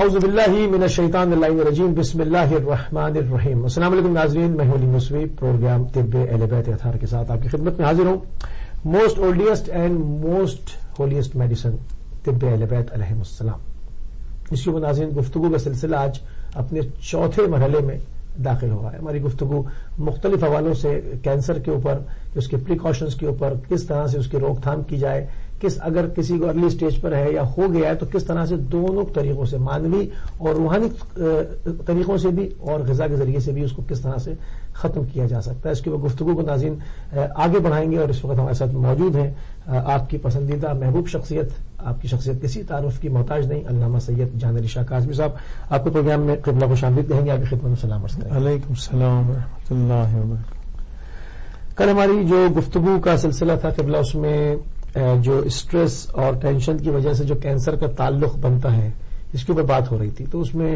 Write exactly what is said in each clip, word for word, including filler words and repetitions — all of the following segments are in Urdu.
اعوذ باللہ من الشیطان اللعین الرجیم بسم اللہ الرحمن الرحیم. السلام علیکم ناظرین، میں ہوں علی موسوی، پروگرام طب اہل بیت اطہار کے ساتھ آپ کی خدمت میں حاضر ہوں. Most oldest and most holiest medicine طب اہل بیت علیہم السلام. اس کی ناظرین گفتگو کا سلسلہ آج اپنے چوتھے مرحلے میں داخل ہوا ہے. ہماری گفتگو مختلف حوالوں سے کینسر کے اوپر، اس کے پریکاشنز کے اوپر، کس طرح سے اس کی روک تھام کی جائے، کس اگر کسی کو ارلی سٹیج پر ہے یا ہو گیا ہے تو کس طرح سے دونوں طریقوں سے، مانوی اور روحانی طریقوں سے بھی اور غذا کے ذریعے سے بھی اس کو کس طرح سے ختم کیا جا سکتا ہے. اس کے وہ گفتگو کو ناظرین آگے بڑھائیں گے. اور اس وقت ہمارے ساتھ موجود ہیں آپ کی پسندیدہ محبوب شخصیت، آپ کی شخصیت کسی تعارف کی محتاج نہیں، علامہ سید جان علی شاہ کاظمی صاحب. آپ کے پروگرام میں قبلہ کو شامل کہیں گے، آپ کی خدمت میں سلام عرض کریں گے. علیکم السلام ورحمۃ اللہ وبرکاتہ. کل ہماری جو گفتگو کا سلسلہ تھا قبلہ، اس میں جو اسٹریس اور ٹینشن کی وجہ سے جو کینسر کا تعلق بنتا ہے اس کے اوپر بات ہو رہی تھی. تو اس میں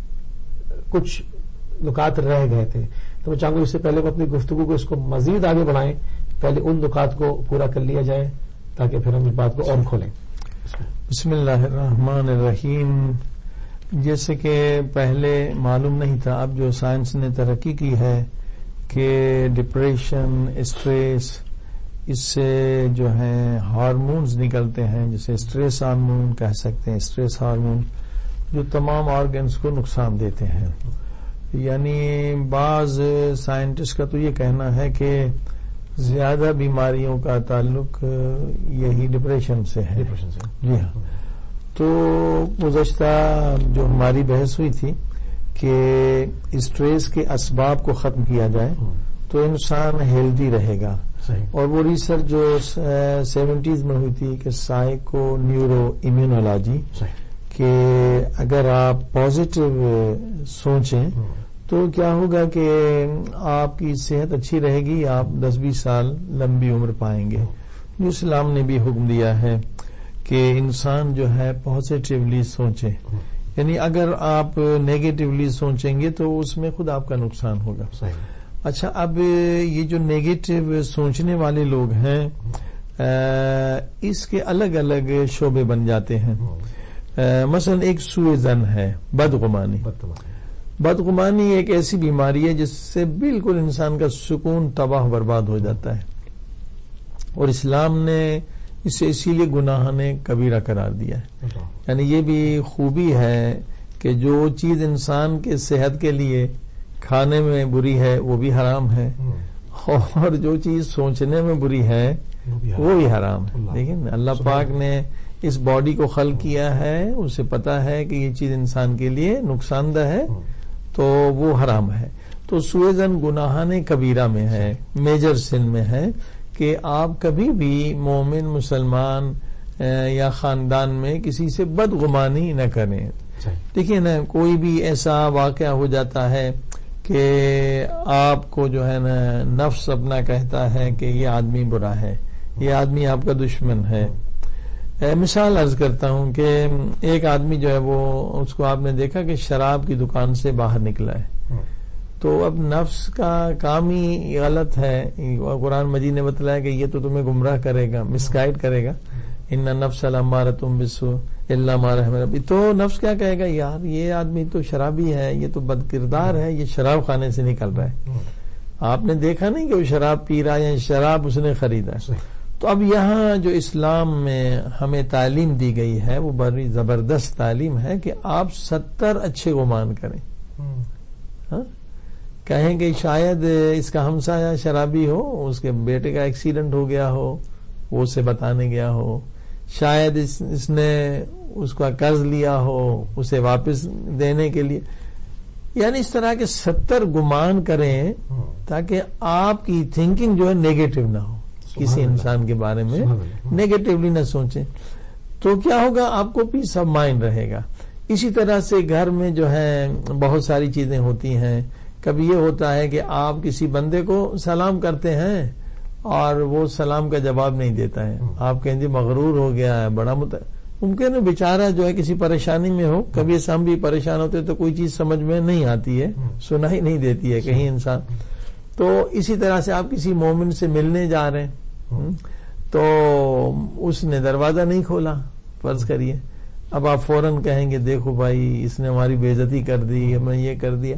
کچھ نکات رہ گئے تھے، تو میں چاہوں گا اس سے پہلے وہ اپنی گفتگو کو اس کو مزید آگے بڑھائیں، پہلے ان نکات کو پورا کر لیا جائے تاکہ پھر ہم اس بات کو اور کھولیں. بسم اللہ الرحمن الرحیم. جیسے کہ پہلے معلوم نہیں تھا، اب جو سائنس نے ترقی کی ہے کہ ڈپریشن، اسٹریس، اس سے جو ہیں ہارمونز نکلتے ہیں، جسے اسٹریس ہارمون کہہ سکتے ہیں، اسٹریس ہارمون جو تمام آرگنز کو نقصان دیتے ہیں. یعنی بعض سائنٹسٹ کا تو یہ کہنا ہے کہ زیادہ بیماریوں کا تعلق یہی ڈپریشن سے ہے. جی ہاں. تو گزشتہ جو ہماری بحث ہوئی تھی کہ اسٹریس کے اسباب کو ختم کیا جائے تو انسان ہیلدی رہے گا. اور وہ ریسرچ جو سیونٹیز میں ہوئی تھی کہ سائیکو نیورو امیونولوجی، کہ اگر آپ پازیٹو سوچیں تو کیا ہوگا کہ آپ کی صحت اچھی رہے گی، آپ دس بیس سال لمبی عمر پائیں گے. جو اسلام نے بھی حکم دیا ہے کہ انسان جو ہے پازیٹیولی سوچے. یعنی اگر آپ نیگیٹیولی سوچیں گے تو اس میں خود آپ کا نقصان ہوگا. اچھا، اب یہ جو نیگیٹو سوچنے والے لوگ ہیں اس کے الگ الگ شعبے بن جاتے ہیں. مثلا ایک سوء ظن ہے، بدگمانی. بدگمانی ایک ایسی بیماری ہے جس سے بالکل انسان کا سکون تباہ برباد ہو جاتا ہے، اور اسلام نے اسے اسی لیے گناہ نے کبیرہ قرار دیا ہے. یعنی یہ بھی خوبی ہے کہ جو چیز انسان کے صحت کے لیے کھانے میں بری ہے وہ بھی حرام ہے، اور جو چیز سوچنے میں بری ہے وہ بھی حرام ہے. لیکن اللہ پاک نے اس باڈی کو خلق کیا ہے، اسے پتا ہے کہ یہ چیز انسان کے لیے نقصان دہ ہے تو وہ حرام ہے. تو سوء ظن گناہان کبیرہ میں ہے، میجر سن میں ہے کہ آپ کبھی بھی مومن مسلمان یا خاندان میں کسی سے بدگمانی نہ کریں. دیکھیے نا، کوئی بھی ایسا واقعہ ہو جاتا ہے کہ آپ کو جو ہے نا نفس اپنا کہتا ہے کہ یہ آدمی برا ہے، یہ آدمی آپ کا دشمن ہے. مثال عرض کرتا ہوں کہ ایک آدمی جو ہے وہ، اس کو آپ نے دیکھا کہ شراب کی دکان سے باہر نکلا ہے، تو اب نفس کا کام ہی غلط ہے. قرآن مجید نے بتلایا کہ یہ تو تمہیں گمراہ کرے گا، مس گائیڈ کرے گا. ان نفس لامارۃ بالسوء الا ما رحم ربی. تو نفس کیا کہے گا، یار یہ آدمی تو شرابی ہے، یہ تو بد کردار ہے، یہ شراب خانے سے نکل رہا ہے. آپ نے دیکھا نہیں کہ وہ شراب پی رہا ہے، شراب اس نے خریدا ہے. تو اب یہاں جو اسلام میں ہمیں تعلیم دی گئی ہے وہ بڑی زبردست تعلیم ہے کہ آپ ستر اچھے گمان کریں. ہاں، کہیں کہ شاید اس کا ہمسایہ شرابی ہو، اس کے بیٹے کا ایکسیڈنٹ ہو گیا ہو، وہ اسے بتانے گیا ہو، شاید اس, اس نے اس کا قرض لیا ہو اسے واپس دینے کے لیے. یعنی اس طرح کے ستر گمان کریں تاکہ آپ کی تھنکنگ جو ہے نیگیٹو نہ ہو، کسی انسان کے بارے میں نیگیٹولی نہ سوچیں. تو کیا ہوگا، آپ کو پیس آف مائنڈ رہے گا. اسی طرح سے گھر میں جو ہے بہت ساری چیزیں ہوتی ہیں. کبھی یہ ہوتا ہے کہ آپ کسی بندے کو سلام کرتے ہیں اور وہ سلام کا جواب نہیں دیتا ہے، آپ کہیں جی مغرور ہو گیا ہے، بڑا مت... ممکن ہے بیچارہ جو ہے کسی پریشانی میں ہو. کبھی ایسا ہم بھی پریشان ہوتے تو کوئی چیز سمجھ میں نہیں آتی ہے، سنا ہی نہیں دیتی ہے کہیں انسان. تو اسی طرح سے آپ کسی مومن سے ملنے جا رہے ہیں تو اس نے دروازہ نہیں کھولا، فرض کریے اب آپ فوراً کہیں گے دیکھو بھائی اس نے ہماری بے عزتی کر دی، ہم نے یہ کر دیا،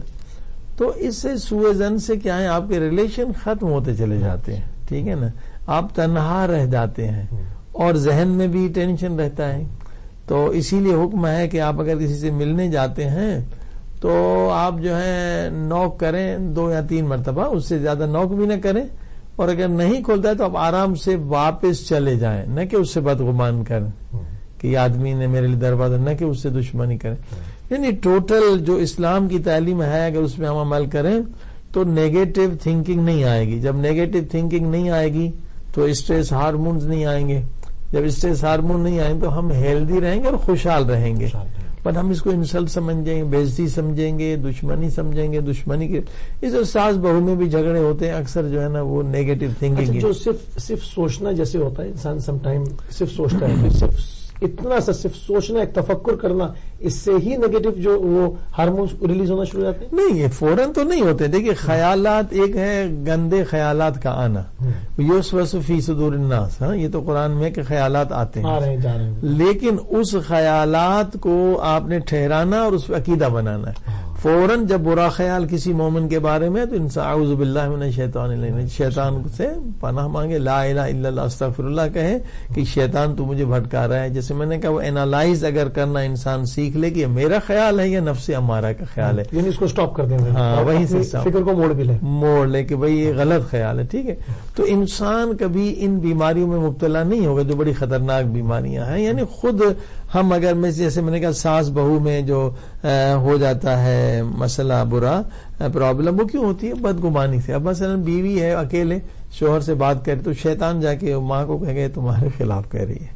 تو اس سے سوء ظن سے کیا ہے آپ کے ریلیشن ختم ہوتے چلے جاتے ہیں، ٹھیک ہے نا، آپ تنہا رہ جاتے ہیں اور ذہن میں بھی ٹینشن رہتا ہے. تو اسی لیے حکم ہے کہ آپ اگر کسی سے ملنے جاتے ہیں تو آپ جو ہے نوک کریں دو یا تین مرتبہ، اس سے زیادہ نوک بھی نہ کریں، اور اگر نہیں کھولتا ہے تو آپ آرام سے واپس چلے جائیں، نہ کہ اس سے بدگمان کریں کہ یہ آدمی نے میرے لیے دروازہ، نہ کہ اس سے دشمنی کریں. یعنی ٹوٹل جو اسلام کی تعلیم ہے اگر اس میں ہم عمل کریں تو نیگیٹو تھنکنگ نہیں آئے گی. جب نیگیٹو تھنکنگ نہیں آئے گی تو اسٹریس ہارمونز نہیں آئیں گے. جب اسٹریس ہارمون نہیں آئیں تو ہم ہیلدی رہیں گے اور خوشحال رہیں گے. پر ہم اس کو انسلٹ سمجھیں گے، بے عزتی سمجھیں گے، دشمنی سمجھیں گے. دشمنی کے اس ساس بہو میں بھی جھگڑے ہوتے ہیں اکثر جو ہے نا وہ نیگیٹو تھنکنگ، جو صرف صرف سوچنا جیسے ہوتا ہے، انسان سم ٹائم صرف سوچتا ہے، صرف اتنا سا صرف سوچنا، ایک تفکر کرنا، اس سے ہی نیگیٹو جو وہ ہارمونز ریلیز ہونا شروع ہو جاتے ہیں. نہیں، یہ فوراً تو نہیں ہوتے. دیکھیے خیالات، ایک ہے گندے خیالات کا آنا، یوسوس فی صدور الناس، ہاں یہ تو قرآن میں کہ خیالات آتے ہیں، آ رہے ہیں جا رہے ہیں، لیکن اس خیالات کو آپ نے ٹھہرانا اور اس پہ عقیدہ بنانا ہے. فوراً جب برا خیال کسی مومن کے بارے میں تو انسان اعوذ باللہ من الشیطان الرجیم، شیطان سے پناہ مانگے، لا الہ الا اللہ استغفر اللہ کہے کہ شیطان تو مجھے بھٹکا رہا ہے. جیسے میں نے کہا وہ اینالائز اگر کرنا انسان سیکھ لے کہ یہ میرا خیال ہے یا نفس امارہ کا خیال ہے، یعنی اس کو سٹاپ کر دیں، ہاں وہیں سے فکر کو موڑ بھی لیں، موڑ لے کہ بھئی یہ غلط خیال ہے، ٹھیک ہے. تو انسان کبھی ان بیماریوں میں مبتلا نہیں ہوگا جو بڑی خطرناک بیماریاں ہیں. یعنی خود ہم اگر میں جیسے میں نے کہا ساس بہو میں جو ہو جاتا ہے مسئلہ برا پرابلم، وہ کیوں ہوتی ہے؟ بدگمانی سے. اب مثلا بیوی ہے اکیلے، شوہر سے بات کرے تو شیطان جا کے ماں کو کہے گا تمہارے خلاف کہہ رہی ہے،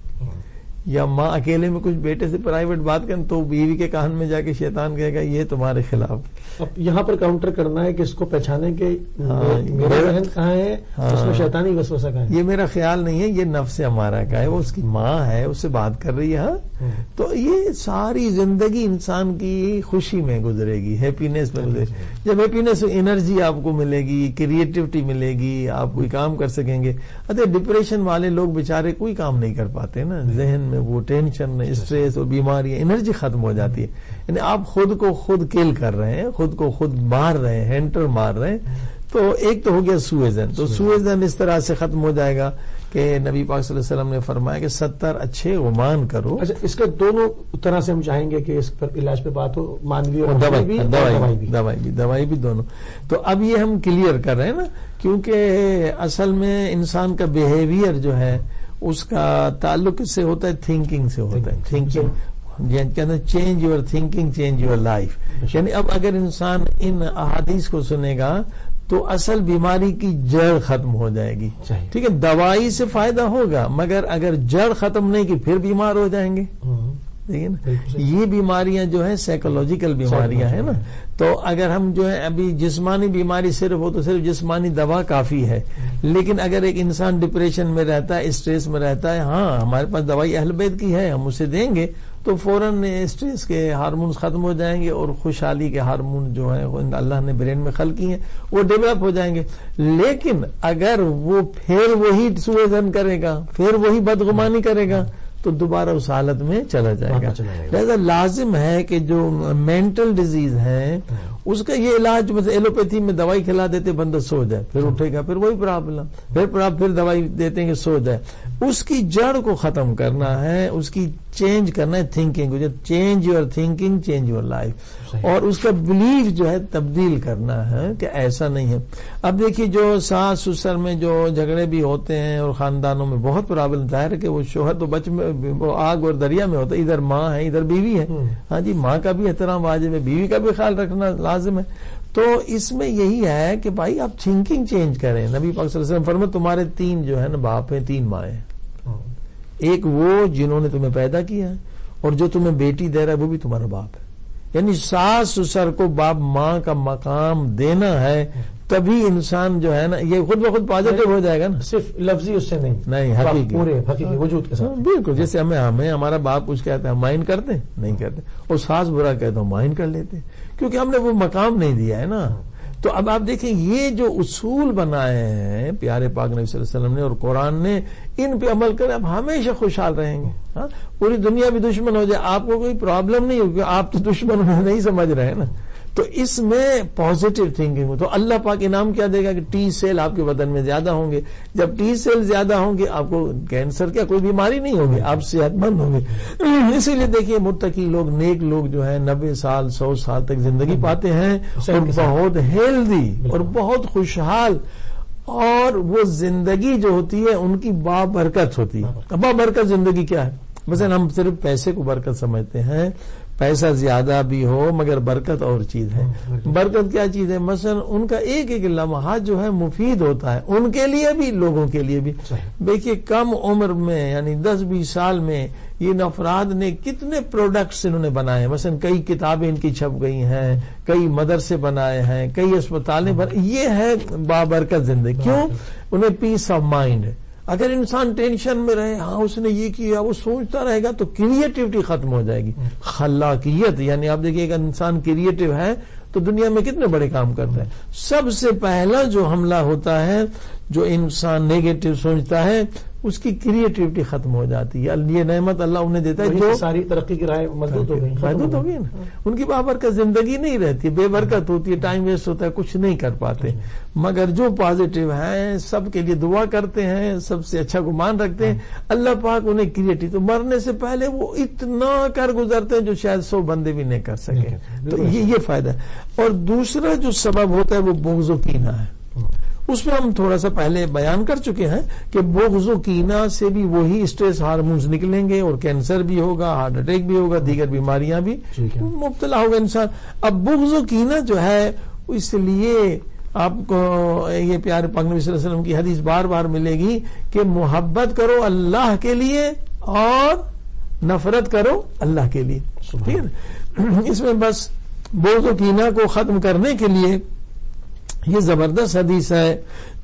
یا ماں اکیلے میں کچھ بیٹے سے پرائیویٹ بات کریں تو بیوی کے کان میں جا کے شیطان کہے گا یہ تمہارے خلاف. اب یہاں پر کاؤنٹر کرنا ہے کہ اس کو پہچانے کہ میرا ذہن کہاں ہے، اس میں شیطانی وسوسہ کہاں ہے. یہ میرا خیال نہیں ہے، یہ نفس ہمارا کا ہے، وہ اس کی ماں ہے، اس سے بات کر رہی ہے. ہاں تو یہ ساری زندگی انسان کی خوشی میں گزرے گی، ہیپینس میں گزرے گی. جب ہیپینس انرجی آپ کو ملے گی، کریٹیوٹی ملے گی، آپ کوئی کام کر سکیں گے. اچھا ڈپریشن والے لوگ بےچارے کوئی کام نہیں کر پاتے نا، ذہن میں وہ ٹینشن، اسٹریس اور بیماری، انرجی ختم ہو جاتی ہے. یعنی آپ خود کو خود کل کر رہے ہیں، خود کو خود مار رہے ہیں، ہینٹر مار رہے ہیں. تو ایک تو ہو گیا سوء ظن. تو سوء ظن اس طرح سے ختم ہو جائے گا کہ نبی پاک صلی اللہ علیہ وسلم نے فرمایا کہ ستر اچھے گمان کرو. اچھا اس کا دونوں طرح سے ہم چاہیں گے کہ اس پر علاج پہ بات ہو، مانوی اور دوائی بھی، دوائی بھی دوائی بھی دوائی بھی دونوں. تو اب یہ ہم کلیئر کر رہے ہیں نا، کیونکہ اصل میں انسان کا بیہیویئر جو ہے اس کا تعلق اس سے ہوتا ہے تھنکنگ سے ہوتا ہے. Thinking change your thinking change your life. یعنی اب اگر انسان ان احادیث کو سنے گا تو اصل بیماری کی جڑ ختم ہو جائے گی. ٹھیک ہے، دوائی سے فائدہ ہوگا مگر اگر جڑ ختم نہیں کی پھر بیمار ہو جائیں گے. دیکھیے نا، یہ بیماریاں جو ہیں سائیکولوجیکل بیماریاں ہیں نا. تو اگر ہم جو ہے ابھی جسمانی بیماری صرف ہو تو صرف جسمانی دوا کافی ہے، لیکن اگر ایک انسان ڈپریشن میں رہتا ہے، اسٹریس میں رہتا ہے، ہاں ہمارے پاس دوائی اہل بیت کی ہے، ہم اسے دیں گے تو فوراً اسٹریس کے ہارمونز ختم ہو جائیں گے اور خوشحالی کے ہارمون جو ہیں اللہ نے برین میں خلق کی ہیں وہ ڈیولپ ہو جائیں گے. لیکن اگر وہ پھر وہی سوء ظن کرے گا، پھر وہی بدگمانی کرے گا تو دوبارہ اس حالت میں چلا جائے گا. لہذا لازم ہے کہ جو مینٹل ڈیزیز ہے اس کا یہ علاج، مثلا ایلوپیتھی میں دوائی کھلا دیتے بندہ سو جائے، پھر اٹھے گا، پھر وہی پرابلم، پھر پھر دوائی دیتے ہیں کہ سو جائے. اس کی جڑ کو ختم کرنا ہے، اس کی چینج کرنا ہے thinking. Change your thinking change your life, اور اس کا بلیف جو ہے تبدیل کرنا ہے کہ ایسا نہیں ہے. اب دیکھیے جو ساس سسر میں جو جھگڑے بھی ہوتے ہیں اور خاندانوں میں بہت پرابلم، ظاہر ہے کہ وہ شوہر تو بچ میں آگ اور دریا میں ہوتا ہے، ادھر ماں ہے ادھر بیوی ہے. ہاں جی، ماں کا بھی احترام واجب ہے، بیوی کا بھی خیال رکھنا لازم ہے. تو اس میں یہی ہے کہ بھائی آپ تھنکنگ چینج کریں. نبی پاک صلی اللہ علیہ وسلم فرمایا تمہارے تین جو ہے نا باپ ہیں، تین ماں ہیں. ایک وہ جنہوں نے تمہیں پیدا کیا ہے، اور جو تمہیں بیٹی دے رہا ہے وہ بھی تمہارا باپ ہے. یعنی ساس سسر کو باپ ماں کا مقام دینا ہے، تبھی انسان جو ہے نا یہ خود بخود پازیٹو ہو جائے گا نا. صرف لفظی اس سے نہیں نہیں، حقیقی پورے حقیقی وجود کے ساتھ. بالکل جیسے ہمیں ہمیں ہمارا باپ کچھ کہتا ہے ہم مائنڈ کرتے نہیں کرتے، اور ساس برا کہتا ہوں مائنڈ کر لیتے، کیونکہ ہم نے وہ مقام نہیں دیا ہے نا. تو اب آپ دیکھیں یہ جو اصول بنائے ہیں پیارے پاک نبی صلی اللہ علیہ وسلم نے اور قرآن نے، ان پہ عمل کریں اب ہمیشہ خوشحال رہیں گے. ہاں پوری دنیا بھی دشمن ہو جائے آپ کو کوئی پرابلم نہیں ہوگی، آپ تو دشمن نہیں سمجھ رہے ہیں نا. تو اس میں پازیٹیو تھنکنگ ہو تو اللہ پاک انعام کیا دے گا کہ ٹی سیل آپ کے بدن میں زیادہ ہوں گے. جب ٹی سیل زیادہ ہوں گے آپ کو کینسر کیا کوئی بیماری نہیں ہوگی، آپ صحت مند ہوں گے. اسی لیے دیکھیے متقی لوگ، نیک لوگ جو ہیں نبے سال سو سال تک زندگی پاتے ہیں اور بہت ہیلدی اور بہت خوشحال، اور وہ زندگی جو ہوتی ہے ان کی بابرکت ہوتی ہے. بابرکت زندگی کیا ہے؟ مثلا ہم صرف پیسے کو برکت سمجھتے ہیں، پیسہ زیادہ بھی ہو مگر برکت اور چیز ہے. برکت کیا چیز ہے؟ مثلا ان کا ایک ایک لمحہ جو ہے مفید ہوتا ہے ان کے لیے بھی لوگوں کے لیے بھی. دیکھیے کم عمر میں یعنی دس بیس سال میں یہ افراد نے کتنے پروڈکٹس انہوں نے بنائے. مثلا کئی کتابیں ان کی چھپ گئی ہیں، کئی مدرسے بنائے ہیں، کئی اسپتالیں بن. یہ ہے بابرکت زندگی. کیوں؟ انہیں پیس آف مائنڈ ہے. اگر انسان ٹینشن میں رہے، ہاں اس نے یہ کیا، وہ سوچتا رہے گا تو کریٹیوٹی ختم ہو جائے گی. خلاقیت یعنی آپ دیکھیے اگر انسان کریٹیو ہے تو دنیا میں کتنے بڑے کام کرتا ہے. سب سے پہلا جو حملہ ہوتا ہے جو انسان نیگیٹو سوچتا ہے اس کی کریٹیوٹی ختم ہو جاتی ہے. یہ نعمت اللہ انہیں دیتا ہے جو ساری ترقی کی راہ محدود ہو گئی محدود ہو گئی نا. ان کی بابرکت زندگی نہیں رہتی، بے برکت ہوتی ہے، ٹائم ویسٹ ہوتا ہے، کچھ نہیں کر پاتے. مگر جو پازیٹیو ہیں سب کے لیے دعا کرتے ہیں، سب سے اچھا گمان رکھتے ہیں، اللہ پاک انہیں کریٹی تو مرنے سے پہلے وہ اتنا کر گزرتے ہیں جو شاید سو بندے بھی نہیں کر سکے. تو یہ یہ فائدہ ہے. اور دوسرا جو سبب ہوتا ہے وہ بغض و کینہ ہے. اس میں ہم تھوڑا سا پہلے بیان کر چکے ہیں کہ بغض و کینہ سے بھی وہی اسٹریس ہارمونز نکلیں گے اور کینسر بھی ہوگا، ہارٹ اٹیک بھی ہوگا، دیگر بیماریاں بھی مبتلا ہوگا انسان. اب بغض و کینہ جو ہے اس لیے آپ کو یہ پیارے پاک نبی صلی اللہ علیہ وسلم کی حدیث بار بار ملے گی کہ محبت کرو اللہ کے لیے اور نفرت کرو اللہ کے لیے. ٹھیک ہے. اس میں بس بغض و کینہ کو ختم کرنے کے لیے یہ زبردست حدیث ہے.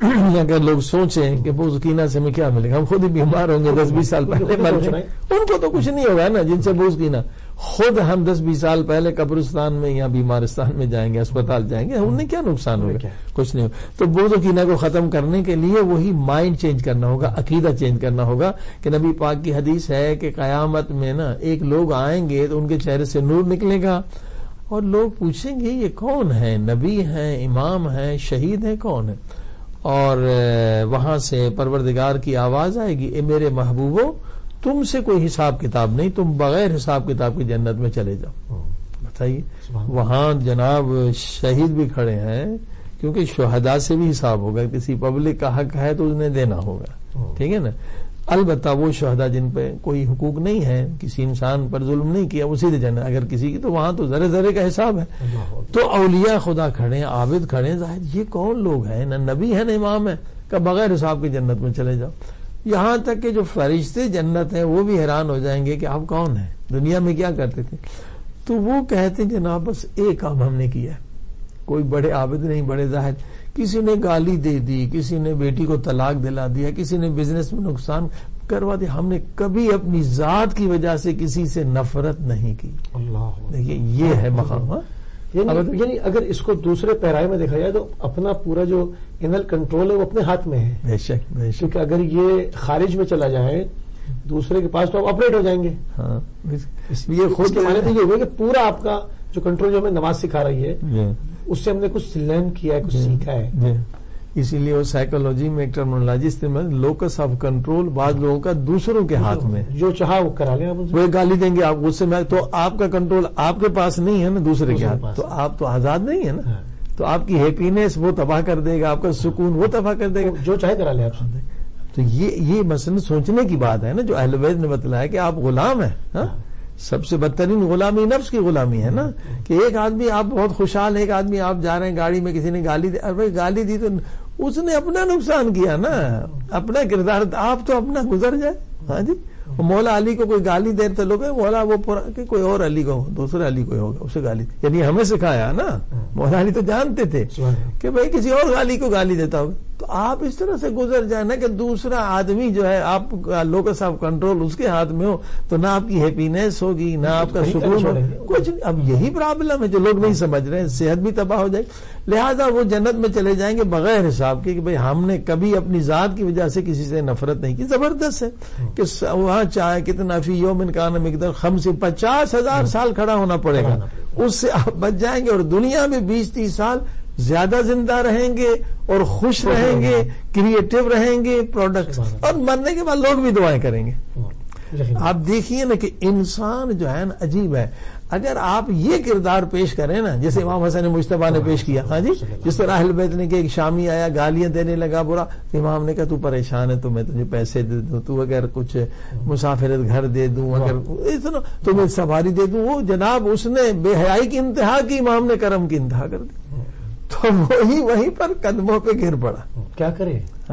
اگر لوگ سوچیں کہ بغض و کینہ سے ہمیں کیا ملے گا، ہم خود ہی بیمار ہوں گے دس بیس سال پہلے مر جائیں، ان کو تو کچھ نہیں ہوگا نا جن سے بغض کینہ. خود ہم دس بیس سال پہلے قبرستان میں یا بیمارستان میں جائیں گے، اسپتال جائیں گے، انہیں کیا نقصان ہوگا؟ کچھ نہیں ہوگا. تو بغض و کینہ کو ختم کرنے کے لیے وہی مائنڈ چینج کرنا ہوگا، عقیدہ چینج کرنا ہوگا. کہ نبی پاک کی حدیث ہے کہ قیامت میں نا ایک لوگ آئیں گے تو ان کے چہرے سے نور نکلے گا اور لوگ پوچھیں گے یہ کون ہے؟ نبی ہیں، امام ہیں، شہید ہیں، کون ہے؟ اور وہاں سے پروردگار کی آواز آئے گی، اے میرے محبوبوں تم سے کوئی حساب کتاب نہیں، تم بغیر حساب کتاب کی جنت میں چلے جاؤ. بتائیے وہاں جناب شہید بھی کھڑے ہیں کیونکہ شہداء سے بھی حساب ہوگا، کسی پبلک کا حق ہے تو انہیں دینا ہوگا. ٹھیک ہے نا. البتہ وہ شہداء جن پہ کوئی حقوق نہیں ہے، کسی انسان پر ظلم نہیں کیا، اسی سے جنت. اگر کسی کی تو وہاں تو ذرے ذرے کا حساب ہے. تو اولیاء خدا کھڑے ہیں، عابد کھڑے ہیں، ظاہر یہ کون لوگ ہیں؟ نہ نبی ہے نہ امام ہے کہ بغیر حساب کی جنت میں چلے جاؤ. یہاں تک کہ جو فرشتے جنت ہیں وہ بھی حیران ہو جائیں گے کہ آپ کون ہیں، دنیا میں کیا کرتے تھے؟ تو وہ کہتے ہیں جناب بس ایک کام ہم نے کیا ہے، کوئی بڑے عابد نہیں، بڑے ظاہر. کسی نے گالی دے دی، کسی نے بیٹی کو طلاق دلا دیا، کسی نے بزنس میں نقصان کروا دیا، ہم نے کبھی اپنی ذات کی وجہ سے کسی سے نفرت نہیں کی. دیکھیے یہ ہے مقام. یعنی اگر اس کو دوسرے پیرائے میں دیکھا جائے تو اپنا پورا جو انر کنٹرول ہے وہ اپنے ہاتھ میں ہے. بے شک بے شک. کیونکہ اگر یہ خارج میں چلا جائے دوسرے کے پاس تو آپ آپریٹ ہو جائیں گے. ہاں یہ خود کے معنی تو یہ ہوگا کہ پورا آپ کا جو کنٹرول جو ہمیں نماز سکھا رہی ہے اس سے ہم نے کچھ لرن کیا ہے، کچھ سیکھا ہے. اسی لیے وہ سائیکولوجی میں ایک ٹرمنالوجی استعمال، لوکس آف کنٹرول بعض لوگوں کا دوسروں کے ہاتھ میں، جو چاہا وہ کرا لیں. وہ گالی دیں گے آپ غصے میں تو آپ کا کنٹرول آپ کے پاس نہیں ہے نا، دوسرے کے ہاتھ. تو آپ تو آزاد نہیں ہے نا. تو آپ کی ہیپینس وہ تباہ کر دے گا، آپ کا سکون وہ تباہ کر دے گا، جو چاہے کرا لیں آپ. تو یہ یہ مثلا سوچنے کی بات ہے نا جو اہل بیت نے بتلایا کہ آپ غلام ہیں. سب سے بدترین غلامی نفس کی غلامی ہے نا کہ ایک آدمی آپ بہت خوشحال ہے، ایک آدمی آپ جا رہے ہیں گاڑی میں کسی نے گالی دی، ارے گالی دی تو اس نے اپنا نقصان کیا نا، اپنا کردار. آپ تو اپنا گزر جائے. ہاں جی. مولا علی کو کوئی گالی دے تو لوگ مولا وہ کہ کوئی اور علی کو دوسرے علی کوئی ہوگا اسے گالی، یعنی ہمیں سکھایا نا. مولا علی تو جانتے تھے کہ بھائی کسی اور علی کو گالی دیتا ہوگا. تو آپ اس طرح سے گزر جائیں نا کہ دوسرا آدمی جو ہے آپ لوکس آف کنٹرول اس کے ہاتھ میں ہو تو نہ آپ کی ہیپینس ہوگی نہ آپ کا سکون ہو کچھ. اب یہی پرابلم ہے جو لوگ نہیں سمجھ رہے ہیں. صحت بھی تباہ ہو جائے لہذا وہ جنت میں چلے جائیں گے بغیر حساب کے کہ بھئی ہم نے کبھی اپنی ذات کی وجہ سے کسی سے نفرت نہیں کی. زبردست ہے کہ وہاں چاہے کتنا فی یوم کان مقدار خمس پچاس ہزار سال کھڑا ہونا پڑے گا, اس سے آپ بچ جائیں گے اور دنیا میں بیس تیس سال زیادہ زندہ رہیں گے اور خوش رہیں گے, کریٹو رہیں گے, پروڈکٹ, اور مرنے کے بعد لوگ بھی دعائیں کریں گے. آپ دیکھیے نا کہ انسان جو ہے نا عجیب ہے. اگر آپ یہ کردار پیش کریں نا جیسے امام حسن مجتبیٰ نے پیش کیا, ہاں جی, جس طرح اہل بیت نے کہ ایک شامی آیا گالیاں دینے لگا برا, امام نے کہا تو پریشان ہے تو میں تجھے پیسے دے دوں, تو اگر کچھ مسافرت گھر دے دوں, اگر تمہیں سواری دے دوں. وہ جناب اس نے بے حیائی کی انتہا کی, امام نے کرم کی انتہا کر دی. تو وہی وہیں پر قدموں پہ گر پڑا. کیا کرے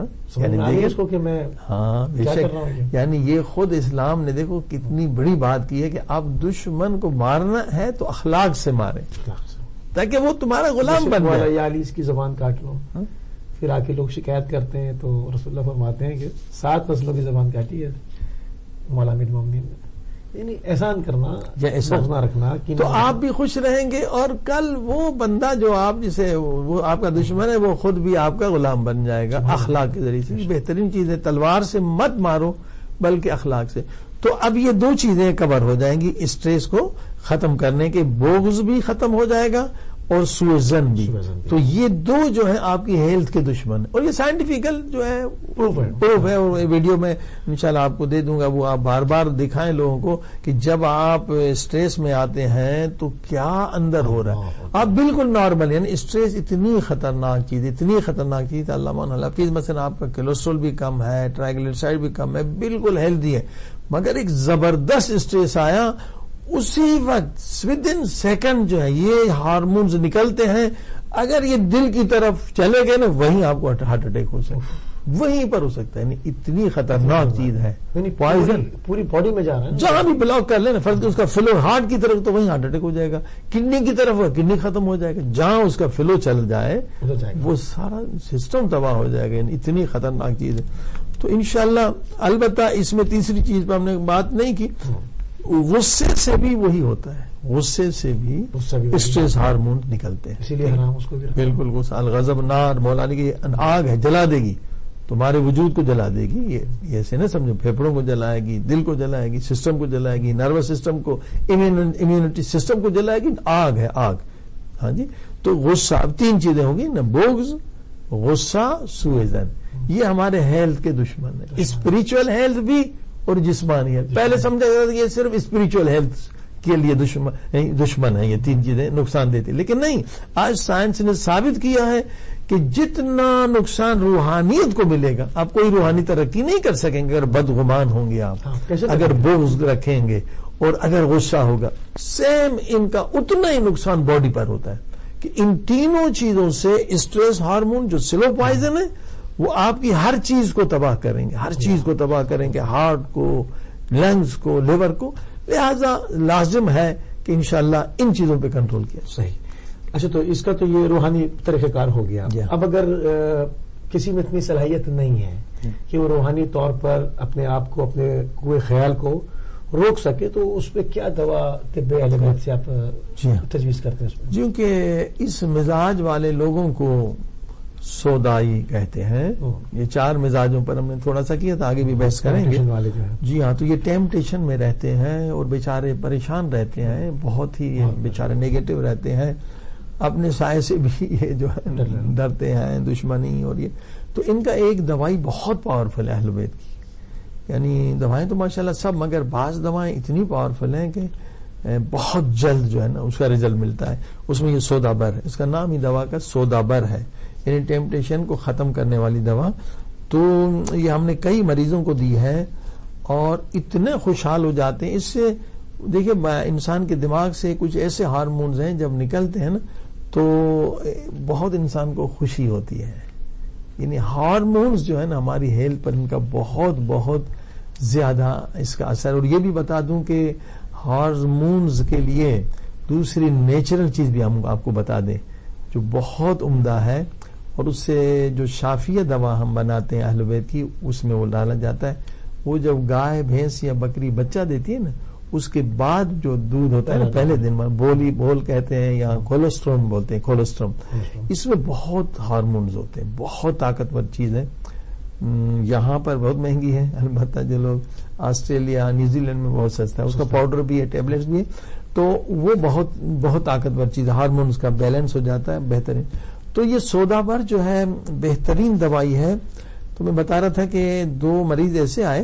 یعنی اس کو کہ میں ہاں بے شک, یعنی یہ خود اسلام نے دیکھو کتنی بڑی بات کی ہے کہ آپ دشمن کو مارنا ہے تو اخلاق سے ماریں تاکہ وہ تمہارا غلام بن جائے. یا علی اس کی زبان کاٹ لو, پھر آ کے لوگ شکایت کرتے ہیں تو رسول اللہ فرماتے ہیں کہ سات نسلوں کی زبان کاٹی ہے مولا امیر المومنین نے. یعنی احسان کرنا, بغض نہ رکھنا, تو آپ بھی خوش رہیں گے اور کل وہ بندہ جو آپ جسے وہ آپ کا دشمن ہے وہ خود بھی آپ کا غلام بن جائے گا اخلاق کے ذریعے سے. بہترین چیز ہے, تلوار سے مت مارو بلکہ اخلاق سے. تو اب یہ دو چیزیں کور ہو جائیں گی اسٹریس کو ختم کرنے کے, بغض بھی ختم ہو جائے گا اور سوء ظن بھی. تو یہ دو جو ہیں آپ کی ہیلتھ کے دشمن ہیں, اور یہ سائنٹیفیکل جو ہے پروف ہے, اور انشاءاللہ میں انشاءاللہ آپ کو دے دوں گا, وہ آپ بار بار دکھائیں لوگوں کو کہ جب آپ اسٹریس میں آتے ہیں تو کیا اندر ہو رہا ہے. آپ بالکل نارمل, یعنی اسٹریس اتنی خطرناک چیز اتنی خطرناک چیز, علامہ حفیظ مثلا آپ کا کولیسٹرول بھی کم ہے, ٹرائیگلیسرائڈ بھی کم ہے, بالکل ہیلدی ہے, مگر ایک زبردست اسٹریس آیا اسی وقت ود ان سیکنڈ جو ہے یہ ہارمونز نکلتے ہیں. اگر یہ دل کی طرف چلے گئے نا وہیں آپ کو ہارٹ اٹیک ہو سکتا ہے, وہیں پر ہو سکتا ہے. یعنی اتنی خطرناک چیز ہے, پوائزن پوری باڈی میں جا رہا ہے, جہاں بھی بلاک کر لیں نا فرض اس کا فلو ہارٹ کی طرف تو وہیں ہارٹ اٹیک ہو جائے گا, کڈنی کی طرف کڈنی ختم ہو جائے گا, جہاں اس کا فلو چل جائے وہ سارا سسٹم تباہ ہو جائے گا. اتنی خطرناک چیز ہے. تو انشاءاللہ البتہ اس میں تیسری چیز پہ ہم نے بات نہیں کی, غصے سے بھی وہی ہوتا ہے, غصے سے بھی اسٹریس ہارمون نکلتے ہیں, اسی لیے حرام اس کو بھی بالکل. غصہ الغضب نار, مولانا کی آگ ہے, جلا دے گی, تمہارے وجود کو جلا دے گی. یہ ایسے نہ سمجھو, پھیپڑوں کو جلائے گی, دل کو جلائے گی, سسٹم کو جلائے گی, نروس سسٹم کو, امیونٹی سسٹم کو جلائے گی. آگ ہے آگ, ہاں جی. تو غصہ, اب تین چیزیں ہوگی نا, بغض, غصہ, سوء ظن, یہ ہمارے ہیلتھ کے دشمن ہیں. اسپرچل ہیلتھ بھی اور جسمانی ہیلتھ. پہلے سمجھا جاتا کہ یہ صرف اسپرچل ہیلتھ کے لیے دشمن دشمن ہے, یہ تین چیزیں نقصان دیتی, لیکن نہیں. آج سائنس نے ثابت کیا ہے کہ جتنا نقصان روحانیت کو ملے گا, آپ کوئی روحانی ترقی نہیں کر سکیں گے اگر بدگمان ہوں گے آپ, اگر بغض رکھیں گے اور اگر غصہ ہوگا. سیم ان کا اتنا ہی نقصان باڈی پر ہوتا ہے کہ ان تینوں چیزوں سے اسٹریس ہارمون جو سلو پوائزن ہے وہ آپ کی ہر چیز کو تباہ کریں گے, ہر چیز کو تباہ کریں گے, ہارٹ کو, لنگز کو, لیور کو. لہذا لازم ہے کہ انشاءاللہ ان چیزوں پہ کنٹرول کیا. صحیح. اچھا, تو اس کا تو یہ روحانی طریقہ کار ہو گیا. اب اگر کسی میں اتنی صلاحیت نہیں ہے کہ وہ روحانی طور پر اپنے آپ کو, اپنے قوے خیال کو روک سکے, تو اس پہ کیا دوا طب اہل بیت سے آپ تجویز کرتے ہیں؟ اس میں جوں کہ اس مزاج والے لوگوں کو سودائی کہتے ہیں. یہ چار مزاجوں پر ہم نے تھوڑا سا کیا تھا, آگے بھی بحث کریں گے. جی ہاں, تو یہ ٹیمپٹیشن میں رہتے ہیں اور بیچارے پریشان رہتے ہیں, بہت ہی بیچارے نیگیٹو رہتے ہیں, اپنے سائے سے بھی یہ جو ہے ڈرتے ہیں, دشمنی اور یہ. تو ان کا ایک دوائی بہت پاورفل ہے اہل بیت کی, یعنی دوائیں تو ماشاءاللہ سب, مگر بعض دوائیں اتنی پاورفل ہیں کہ بہت جلد جو ہے نا اس کا رزلٹ ملتا ہے. اس میں یہ سودا بر ہے, اس کا نام ہی دوا کا سودا بر ہے, یعنی ٹیمپٹیشن کو ختم کرنے والی دوا. تو یہ ہم نے کئی مریضوں کو دی ہے اور اتنے خوشحال ہو جاتے ہیں اس سے. دیکھیے انسان کے دماغ سے کچھ ایسے ہارمونز ہیں جب نکلتے ہیں نا تو بہت انسان کو خوشی ہوتی ہے. یعنی ہارمونز جو ہے نا ہماری ہیلتھ پر ان کا بہت بہت زیادہ اس کا اثر. اور یہ بھی بتا دوں کہ ہارمونز کے لیے دوسری نیچرل چیز بھی ہم آپ کو بتا دیں جو بہت عمدہ ہے, اور اس سے جو شافیہ دوا ہم بناتے ہیں اہل بیت کی اس میں وہ ڈالا جاتا ہے. وہ جب گائے بھینس یا بکری بچہ دیتی ہے نا اس کے بعد جو دودھ ہوتا ہے نا پہلے دن میں بولی بول کہتے ہیں یا کولسٹرم بولتے ہیں, کولسٹرم, اس میں بہت ہارمونز ہوتے ہیں, بہت طاقتور چیز ہے. یہاں پر بہت مہنگی ہے, البتہ جو لوگ آسٹریلیا نیوزی لینڈ میں بہت سستا ہے, اس کا پاؤڈر بھی ہے, ٹیبلٹس بھی ہے, تو وہ بہت بہت طاقتور چیز ہے, ہارمونز کا بیلنس ہو جاتا ہے بہترین. تو یہ سودا بر جو ہے بہترین دوائی ہے. تو میں بتا رہا تھا کہ دو مریض ایسے آئے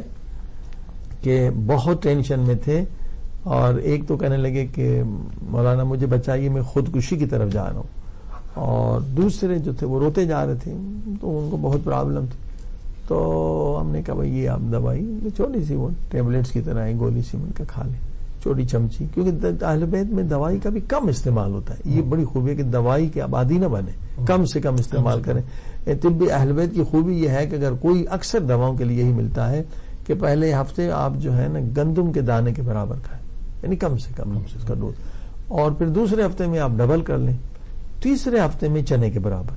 کہ بہت ٹینشن میں تھے اور ایک تو کہنے لگے کہ مولانا مجھے بچائیے میں خودکشی کی طرف جا رہا ہوں, اور دوسرے جو تھے وہ روتے جا رہے تھے, تو ان کو بہت پرابلم تھی. تو ہم نے کہا بھائی یہ آپ دوائی چھوٹی سی وہ ٹیبلٹس کی طرح ہے, گولی سی من کا کھا لیں, چھوٹی چمچی, کیونکہ اہل بیت میں دوائی کا بھی کم استعمال ہوتا ہے. یہ بڑی خوبی ہے کہ دوائی کے آبادی نہ بنے, کم سے کم استعمال کریں. طبی اہل بیت کی خوبی یہ ہے کہ اگر کوئی اکثر دواؤں کے لیے یہی ملتا ہے کہ پہلے ہفتے آپ جو ہے نا گندم کے دانے کے برابر کھائیں, یعنی کم سے کم اس کا ڈوز, اور پھر دوسرے ہفتے میں آپ ڈبل کر لیں, تیسرے ہفتے میں چنے کے برابر,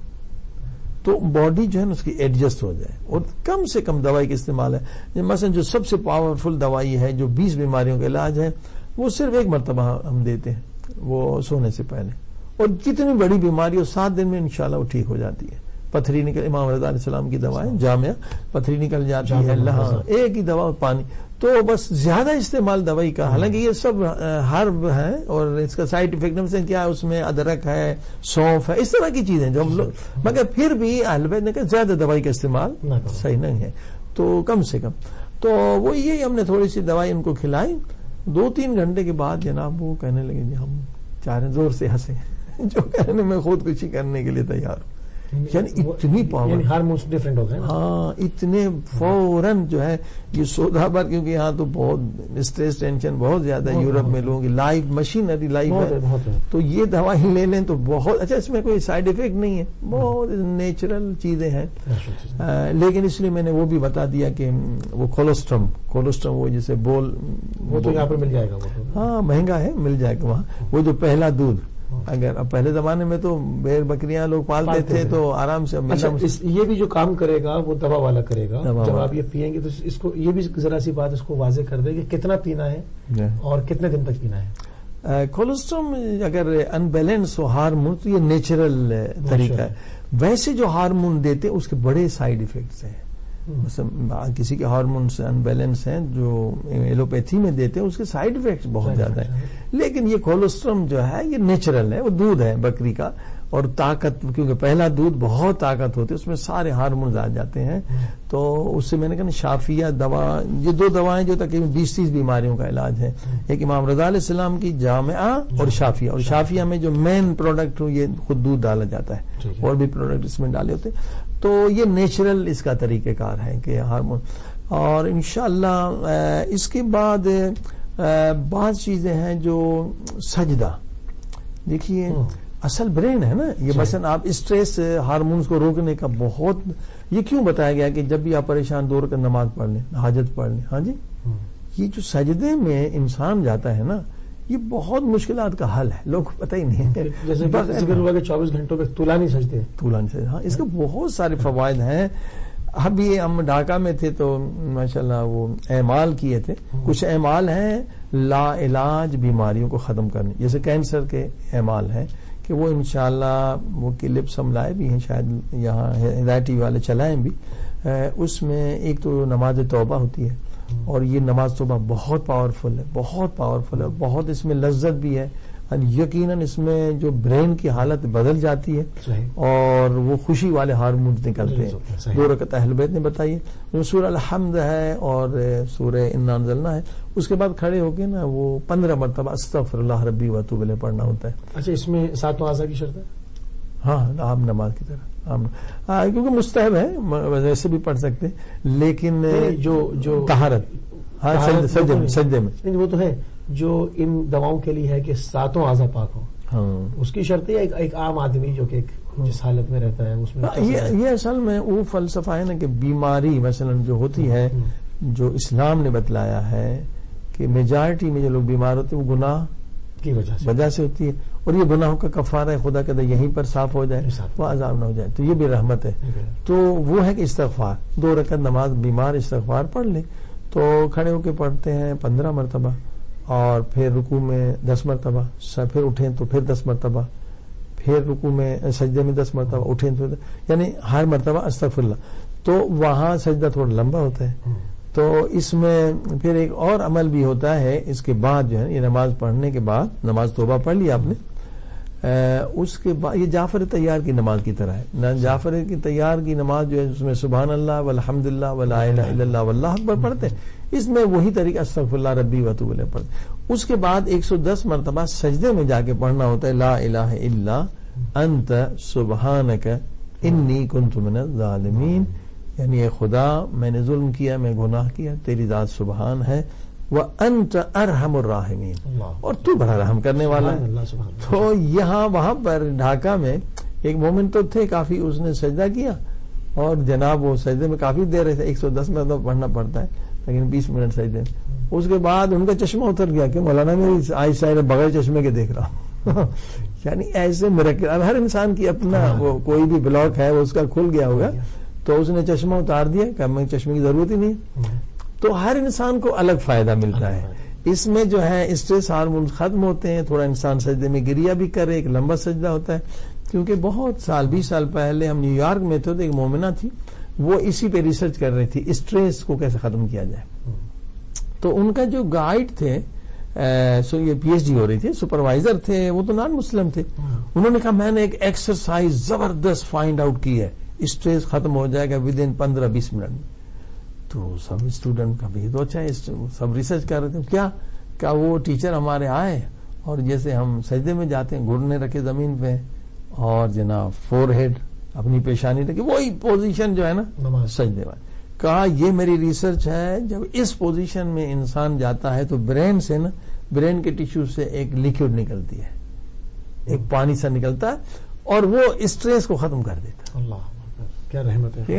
تو باڈی جو ہے نا اس کی ایڈجسٹ ہو جائے. اور کم سے کم دوائی کا استعمال ہے. مثلا جو سب سے پاورفل دوائی ہے جو بیس بیماریوں کا علاج ہے وہ صرف ایک مرتبہ ہم دیتے ہیں, وہ سونے سے پہلے, اور کتنی بڑی بیماری ہو سات دن میں انشاءاللہ وہ ٹھیک ہو جاتی ہے. پتھری نکل, امام رضا علیہ السلام کی دوا ہے جامعہ, پتھری نکل جاتی ہے اللہ, ایک ہی دوا پانی. تو بس زیادہ استعمال دوائی کا, حالانکہ یہ سب ہرب ہے اور اس کا سائڈ افیکٹ کیا ہے, اس میں ادرک ہے, سونف ہے, اس طرح کی چیزیں جو ہم لوگ, مگر پھر بھی اہل بیت نے کہا زیادہ دوائی کا استعمال صحیح نہیں ہے, تو کم سے کم. تو وہ یہی ہم نے تھوڑی سی دوائی ان کو کھلائی. دو تین گھنٹے کے بعد جناب وہ کہنے لگے جی ہم چارے زور سے ہنسے, جو کہنے میں خودکشی کرنے کے لیے تیار ہوں. یعنی اتنی پاور, ہارمونس ڈفرینٹ ہو گئے, ہاں اتنے فوراً لے لیں. یہ سودا بر کیونکہ یہاں تو بہت اسٹریس ٹینشن بہت زیادہ ہے, یورپ میں لوگوں کی لائف مشینری لائف ہے, تو یہ دوائی لے لیں تو بہت اچھا, اس میں کوئی سائڈ افیکٹ نہیں ہے, بہت نیچرل چیزیں ہیں. لیکن اس لیے میں نے وہ بھی بتا دیا کہ وہ کولسٹرم کولسٹرم وہ جسے بول, وہ تو یہاں پہ مل جائے گا, ہاں مہنگا ہے, مل جائے گا وہاں. وہ جو پہلا دودھ, اگر اب پہلے زمانے میں تو بیر بکریاں لوگ پالتے تھے تو آرام سے. اچھا, یہ بھی جو کام کرے گا وہ دوا والا کرے گا. جب آپ یہ پیئیں گے تو اس کو یہ بھی ذرا سی بات اس کو واضح کر دے کہ کتنا پینا ہے اور کتنے دن تک پینا ہے. کولسٹرم اگر ان بیلنس ہو ہارمون تو یہ نیچرل طریقہ ہے. ویسے جو ہارمون دیتے اس کے بڑے سائیڈ افیکٹس ہیں. کسی کے ہارمونس ان بیلنس ہیں جو ایلوپیتھی میں دیتے ہیں, اس کے سائیڈ افیکٹس بہت زیادہ ہیں. لیکن یہ کولسٹرم جو ہے یہ نیچرل ہے, وہ دودھ ہے بکری کا, اور طاقت, کیونکہ پہلا دودھ بہت طاقت ہوتی ہے, اس میں سارے ہارمونز آ جاتے ہیں. تو اس سے میں نے کہا شافیہ دوا, یہ دو دوائیں جو تقریباً بیس تیس بیماریوں کا علاج ہے. ایک امام رضا علیہ السلام کی جامعہ اور شافیہ, اور شافیہ میں جو مین پروڈکٹ ہو یہ خود دودھ ڈالا جاتا ہے, اور بھی پروڈکٹ اس میں ڈالے ہوتے ہیں. تو یہ نیچرل اس کا طریقہ کار ہے کہ ہارمون. اور انشاءاللہ اس کے بعد بعض چیزیں ہیں جو سجدہ, دیکھیے اصل برین ہے نا یہ, مثلا آپ اسٹریس ہارمونز کو روکنے کا بہت, یہ کیوں بتایا گیا کہ جب بھی آپ پریشان دور کر نماز پڑھ لیں, حاجت پڑھ لیں, ہاں جی, یہ جو سجدے میں انسان جاتا ہے نا یہ بہت مشکلات کا حل ہے, لوگوں کو پتہ ہی نہیں ہے. جیسے ذکر ہوا کہ چوبیس گھنٹوں میں طولانی سجدے طولانی سجدے, ہاں اس کے بہت سارے فوائد ہیں. ابھی ہم ڈھاکہ میں تھے تو ماشاءاللہ وہ اعمال کیے تھے. کچھ اعمال ہیں لا علاج بیماریوں کو ختم کرنے, جیسے کینسر کے اعمال ہیں کہ وہ انشاءاللہ وہ کلپس ہم لائے بھی ہیں, شاید یہاں ہدایتی والے چلائیں بھی. اس میں ایک تو نماز توبہ ہوتی ہے, اور یہ نماز توبہ بہت پاورفل ہے, بہت پاورفل ہے, بہت اس میں لذت بھی ہے, یقیناً اس میں جو برین کی حالت بدل جاتی ہے اور وہ خوشی والے ہارمونز نکلتے ہیں. دو رکعت اہل بیت نے بتائی, سورہ الحمد ہے اور سورہ انا انزلنا ہے, اس کے بعد کھڑے ہو کے نا وہ پندرہ مرتبہ استغفر اللہ ربی و اتوب الیہ پڑھنا ہوتا ہے. اچھا, اس میں ساتوں اعضاء کی شرط ہے؟ ہاں, عام نماز کی طرح, ہاں کیونکہ مستحب ہے, ویسے بھی پڑھ سکتے, لیکن جو جو طہارت, ہاں سجدے میں, سجدے میں وہ تو ہے جو ان دواؤں کے لیے ہے کہ ساتوں اعضاء پاک ہوں, ہاں اس کی شرط ہے. ایک عام آدمی جو کہ جس حالت میں رہتا ہے اس میں یہ اصل میں وہ فلسفہ ہے نا کہ بیماری مثلا جو ہوتی ہے, جو اسلام نے بتلایا ہے کہ میجارٹی میں جو لوگ بیمار ہوتے ہیں وہ گناہ کی وجہ سے وجہ سے ہوتی ہے. اور یہ گناہوں کا کفارہ ہے, خدا کہتا ہے یہیں پر صاف ہو جائے, وہ عذاب نہ ہو جائے, تو یہ بھی رحمت ہے. تو وہ ہے کہ استغفار, دو رکعت نماز بیمار استغفار پڑھ لے تو کھڑے ہو کے پڑھتے ہیں پندرہ مرتبہ, اور پھر رکوع میں دس مرتبہ, پھر اٹھیں تو پھر دس مرتبہ, پھر رکوع میں سجدے میں دس مرتبہ, اٹھیں تو یعنی ہر مرتبہ استغفر اللہ. تو وہاں سجدہ تھوڑا لمبا ہوتا ہے. تو اس میں پھر ایک اور عمل بھی ہوتا ہے اس کے بعد جو ہے, یہ نماز پڑھنے کے بعد, نماز توبہ پڑھ لی آپ نے, اس کے بعد یہ جعفر طیار کی نماز کی طرح ہے. جعفر کی طیار کی نماز جو ہے اس میں سبحان اللہ والحمد للہ ولا الہ الا اللہ واللہ اکبر پڑھتے ہیں, اس میں وہی طریقہ استغفر اللہ ربی واتوب الیہ پڑھتے ہیں. اس کے بعد ایک سو دس مرتبہ سجدے میں جا کے پڑھنا ہوتا ہے لا الہ الا انت سبحانک انی کنت من الظالمین, یعنی اے خدا میں نے ظلم کیا, میں گناہ کیا, تیری ذات سبحان ہے, وَأَنْتَ أَرْحَمُ الرَّاحِمِينَ, اور تو بڑا رحم کرنے والا ہے. تو یہاں وہاں پر ڈھاکہ میں ایک مومن تو تھے کافی, اس نے سجدہ کیا اور جناب وہ سجدے میں کافی دیر رہے تھے, ایک سو دس مرتبہ پڑھنا پڑتا ہے لیکن بیس منٹ سجدے میں. اس کے بعد ان کا چشمہ اتر گیا کہ مولانا میری آئس سائڈ بغیر چشمے کے دیکھ رہا ہوں. یعنی ایسے میریکل, اب ہر انسان کی اپنا وہ کوئی بھی بلاک ہے وہ اس کا کھل گیا ہوگا, تو اس نے چشمہ اتار دیا کہ ہمیں چشمے کی ضرورت ہی نہیں ہے. تو ہر انسان کو الگ فائدہ ملتا ہے اس میں, جو ہے اسٹریس ہارمون ختم ہوتے ہیں, تھوڑا انسان سجدے میں گریا بھی کرے, ایک لمبا سجدہ ہوتا ہے. کیونکہ بہت سال بیس سال پہلے ہم نیو یارک میں تھے, تو ایک مومنہ تھی وہ اسی پہ ریسرچ کر رہی تھی اسٹریس کو کیسے ختم کیا جائے. تو ان کا جو گائیڈ تھے, سو یہ پی ایچ ڈی ہو رہی تھی, سپروائزر تھے, وہ تو نان مسلم تھے. انہوں نے کہا میں نے ایک ایکسرسائز زبردست فائنڈ آؤٹ کی ہے, اسٹریس ختم ہو جائے گا ود ان پندرہ بیس منٹ میں. تو سب اسٹوڈنٹ کا بھی تو اچھا ہے, سب ریسرچ کر رہے تھے. کیا کہ وہ ٹیچر ہمارے آئے اور جیسے ہم سجدے میں جاتے ہیں گھٹنے رکھے زمین پہ اور جناب فور ہیڈ اپنی پیشانی رکھے, وہی پوزیشن جو ہے نا سجدے والی. کہا یہ میری ریسرچ ہے, جب اس پوزیشن میں انسان جاتا ہے تو برین سے نا, برین کے ٹیشو سے ایک لیکوڈ نکلتی ہے, ایک پانی سا نکلتا ہے, اور وہ اسٹریس کو ختم کر دیتا ہے. اللہ کیا رحمت ہے.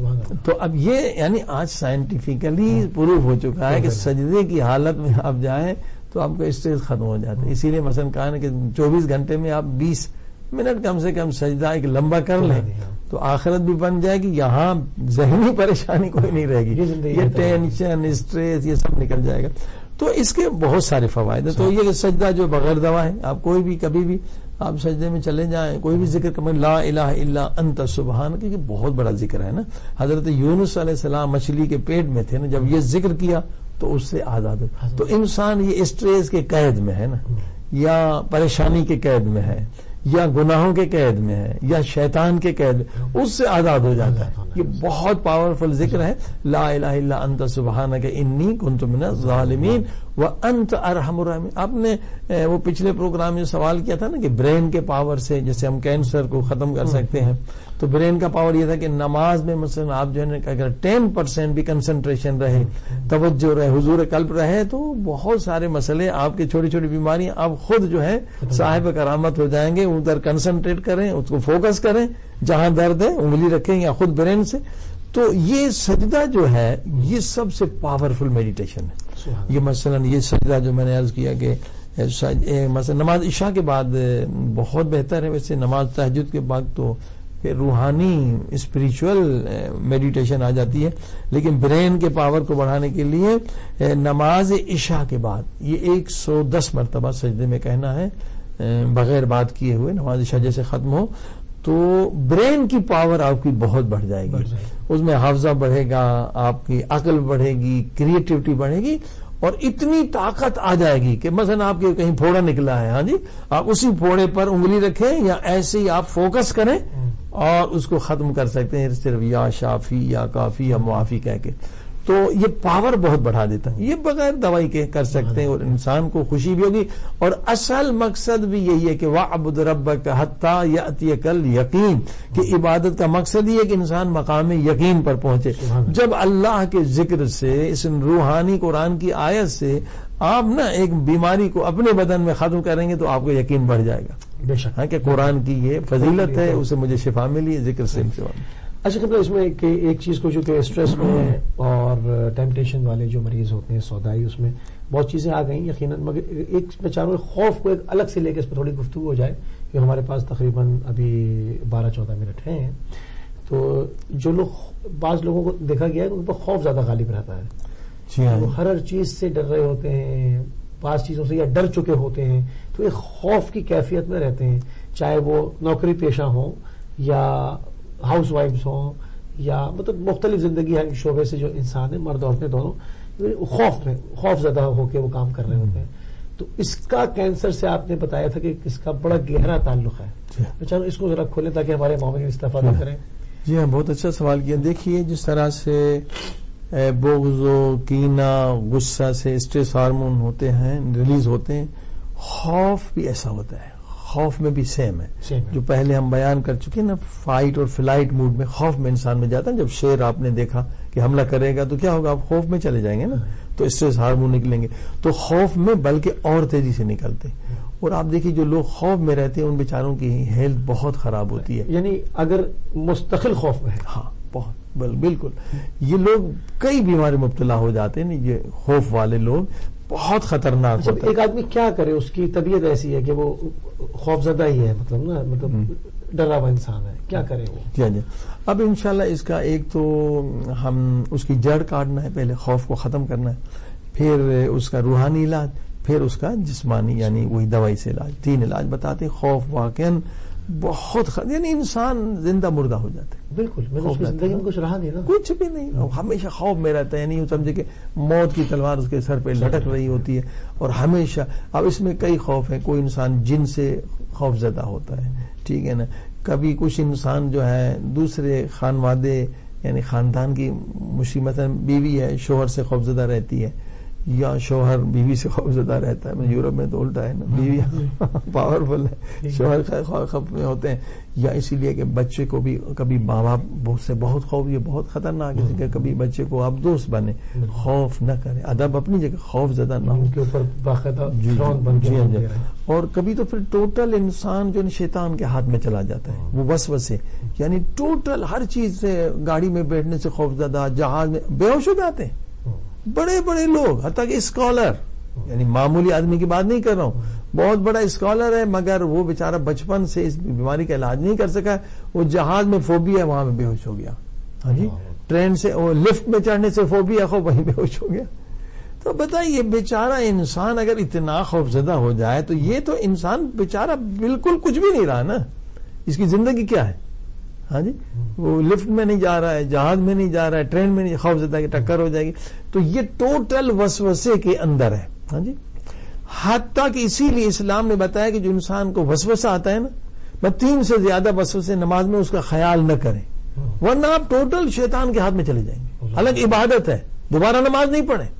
تو اب یہ یعنی آج سائنٹیفکلی پروف ہو چکا ہے کہ سجدے کی حالت میں آپ جائیں تو آپ کا اسٹریس ختم ہو جاتا ہے. اسی لیے مثلا کہا کہ چوبیس گھنٹے میں آپ بیس منٹ کم سے کم سجدہ ایک لمبا کر لیں تو آخرت بھی بن جائے گی, یہاں ذہنی پریشانی کوئی نہیں رہے گی, یہ ٹینشن اسٹریس یہ سب نکل جائے گا. تو اس کے بہت سارے فوائد ہیں. تو یہ سجدہ جو بغیر دوا ہے, آپ کوئی بھی کبھی بھی آپ سجدے میں چلے جائیں, کوئی بھی ذکر کریں, لا الہ الا انت سبحانک, کیونکہ بہت بڑا ذکر ہے نا. حضرت یونس علیہ السلام مچھلی کے پیٹ میں تھے نا, جب یہ ذکر کیا تو اس سے آزاد ہو. تو انسان یہ اسٹریس کے قید میں ہے نا, یا پریشانی کے قید میں ہے, یا گناہوں کے قید میں ہے, یا شیطان کے قید میں, اس سے آزاد ہو جاتا ہے. یہ بہت پاورفل ذکر ہے, لا الہ الا انت سبحانک انی کنت من الظالمین وانت ارحم الراحمین. آپ نے وہ پچھلے پروگرام میں سوال کیا تھا نا کہ برین کے پاور سے جیسے ہم کینسر کو ختم کر سکتے ہیں, تو برین کا پاور یہ تھا کہ نماز میں مثلا آپ جو ہے اگر ٹین پرسینٹ بھی کنسنٹریشن رہے, توجہ رہے, حضور قلب رہے, تو بہت سارے مسئلے آپ کی چھوٹی چھوٹی بیماریاں آپ خود جو ہے صاحب کرامت ہو جائیں گے. ادھر کنسنٹریٹ کریں, اس کو فوکس کریں, جہاں درد ہے انگلی رکھیں یا خود برین سے. تو یہ سجدہ جو ہے یہ سب سے پاورفل میڈیٹیشن ہے. یہ مثلا یہ سجدہ جو میں نے عرض کیا کہ مثلا نماز عشاء کے بعد بہت بہتر ہے. ویسے نماز تہجد کے بعد تو پھر روحانی اسپریچول میڈیٹیشن آ جاتی ہے, لیکن برین کے پاور کو بڑھانے کے لیے نماز عشاء کے بعد یہ ایک سو دس مرتبہ سجدے میں کہنا ہے بغیر بات کیے ہوئے. نماز عشاء جیسے ختم ہو تو برین کی پاور آپ کی بہت بڑھ جائے گی, اس میں حافظہ بڑھے گا, آپ کی عقل بڑھے گی, کریٹیوٹی بڑھے گی, اور اتنی طاقت آ جائے گی کہ مثلا آپ کے کہیں پھوڑا نکلا ہے, ہاں جی, آپ اسی پھوڑے پر انگلی رکھیں یا ایسے ہی آپ فوکس کریں اور اس کو ختم کر سکتے ہیں صرف یا شافی یا کافی یا معافی کہہ کے. تو یہ پاور بہت بڑھا دیتا ہے. یہ بغیر دوائی کے کر سکتے ہیں اور انسان کو خوشی بھی ہوگی. اور اصل مقصد بھی یہی ہے کہ وَاعْبُدْ رَبَّكَ حَتَّى يَأْتِيَكَ الْيَقِينُ, کہ عبادت کا مقصد یہ ہے کہ انسان مقام یقین پر پہنچے. جب اللہ کے ذکر سے, اس روحانی قرآن کی آیت سے آپ نا ایک بیماری کو اپنے بدن میں ختم کریں گے تو آپ کو یقین بڑھ جائے گا. بے شک کہ قرآن کی یہ فضیلت ہے, اسے مجھے شفا ملی ہے ذکر سے. اچھا قبلہ اس میں ایک چیز کو جو کہ اسٹریس میں اور ٹیمپٹیشن والے جو مریض ہوتے ہیں سودائی، اس میں بہت چیزیں آ گئیں یقیناً، مگر ایک میں چاہوں گا خوف کو ایک الگ سے لے کے اس پہ تھوڑی گفتگو ہو جائے، کہ ہمارے پاس تقریباً ابھی بارہ چودہ منٹ ہیں. تو جو لوگ بعض لوگوں کو دیکھا گیا ہے ان پر خوف زیادہ غالب رہتا ہے، جی ہاں، وہ ہر ہر چیز سے ڈر رہے ہوتے ہیں، بعض چیزوں سے یا ڈر چکے ہوتے ہیں، تو ایک خوف کی کیفیت میں رہتے ہیں، چاہے وہ نوکری پیشہ ہوں یا ہاؤس وائفز ہوں یا مطلب مختلف زندگی ہر شعبے سے جو انسان ہیں، مرد عورتیں دونوں خوف میں خوف زدہ ہو کے وہ کام کر رہے ہوتے ہیں. تو اس کا کینسر سے آپ نے بتایا تھا کہ اس کا بڑا گہرا تعلق ہے. میں چاہوں اس کو ذرا کھولیں تاکہ ہمارے مومنین استفادہ کریں. جی ہاں، بہت اچھا سوال کیا. دیکھیے جس طرح سے بغض و کینہ، غصہ سے اسٹریس ہارمون ہوتے ہیں، ریلیز ہوتے ہیں، خوف بھی ایسا ہوتا ہے. خوف میں بھی سیم ہے، جو پہلے ہم بیان کر چکے نا، فائٹ اور فلائٹ موڈ میں خوف میں انسان میں جاتا ہے. جب شیر آپ نے دیکھا کہ حملہ کرے گا تو کیا ہوگا، آپ خوف میں چلے جائیں گے نا، تو اسٹریس ہارمون نکلیں گے. تو خوف میں بلکہ اور تیزی سے نکلتے. اور آپ دیکھیے جو لوگ خوف میں رہتے ہیں ان بیچاروں کی ہیلتھ بہت خراب ہوتی ہے. یعنی اگر مستقل خوف میں ہے، ہاں بہت بالکل، یہ لوگ کئی بیماری مبتلا ہو جاتے ہیں. یہ خوف والے لوگ بہت خطرناک ہوتے ہیں. ایک آدمی کیا کرے، اس کی طبیعت ایسی ہے کہ وہ خوف زدہ ہی ہے، مطلب نا مطلب ڈرا ہوا انسان ہے، کیا کرے وہ؟ جی جی. اب انشاءاللہ اس کا ایک تو ہم اس کی جڑ کاٹنا ہے، پہلے خوف کو ختم کرنا ہے، پھر اس کا روحانی علاج، پھر اس کا جسمانی یعنی وہی دوائی سے علاج. تین علاج بتاتے ہیں. خوف واقعاً بہت خ... یعنی انسان زندہ مردہ ہو جاتا ہے. بالکل، زندگی میں کچھ رہا نہیں نا، کچھ بھی نہیں، ہمیشہ خوف میں رہتا ہے. یعنی سمجھے کہ موت کی تلوار اس کے سر پہ لٹک رہی ہوتی ہے، اور ہمیشہ. اب اس میں کئی خوف ہیں. کوئی انسان جن سے خوف زدہ ہوتا ہے، ٹھیک ہے نا. کبھی کچھ انسان جو ہے دوسرے خانوادے یعنی خاندان کی مصیبت، بیوی ہے شوہر سے خوف زدہ رہتی ہے، یا شوہر بیوی سے خوف زدہ رہتا ہے. یورپ میں تو الٹا ہے نا، بیوی پاورفل ہے، شوہر خوف میں ہوتے ہیں. یا اسی لیے کہ بچے کو بھی کبھی ماں باپ سے بہت خوف، یہ بہت خطرناک ہے کہ کبھی بچے کو آپ دوست بنے، خوف نہ کریں. ادب اپنی جگہ، خوف زدہ نہ ہو کے اوپر باقاعدہ بن کے. اور کبھی تو پھر ٹوٹل انسان جو شیطان کے ہاتھ میں چلا جاتا ہے، وہ وسوسے یعنی ٹوٹل ہر چیز سے، گاڑی میں بیٹھنے سے خوف زدہ، جہاز میں بے ہوش ہو جاتے ہیں بڑے بڑے لوگ، حتیٰ کہ اسکالر، یعنی معمولی آدمی کی بات نہیں کر رہا ہوں، بہت بڑا اسکالر ہے مگر وہ بیچارہ بچپن سے اس بیماری کا علاج نہیں کر سکا. وہ جہاز میں فوبیا ہے، وہاں میں بے ہوش ہو گیا. ہاں جی، ٹرین سے لفٹ میں چڑھنے سے فوبیا ہو، وہیں بے ہوش ہو گیا. تو بتائیے بیچارہ انسان اگر اتنا خوف زدہ ہو جائے تو یہ تو انسان بیچارہ بالکل کچھ بھی نہیں رہا نا. اس کی زندگی کیا ہے؟ ہاں جی، وہ لفٹ میں نہیں جا رہا ہے، جہاز میں نہیں جا رہا ہے، ٹرین میں نہیں، خوف زدہ کی ٹکر ہو جائے گی. تو یہ ٹوٹل وسوسے کے اندر ہے. ہاں جی، حتیٰ کہ اسی لیے اسلام نے بتایا کہ جو انسان کو وسوسہ آتا ہے نا، میں تین سے زیادہ وسوسے نماز میں اس کا خیال نہ کریں، ورنہ آپ ٹوٹل شیطان کے ہاتھ میں چلے جائیں گے. الگ عبادت ہے، دوبارہ نماز نہیں پڑھیں.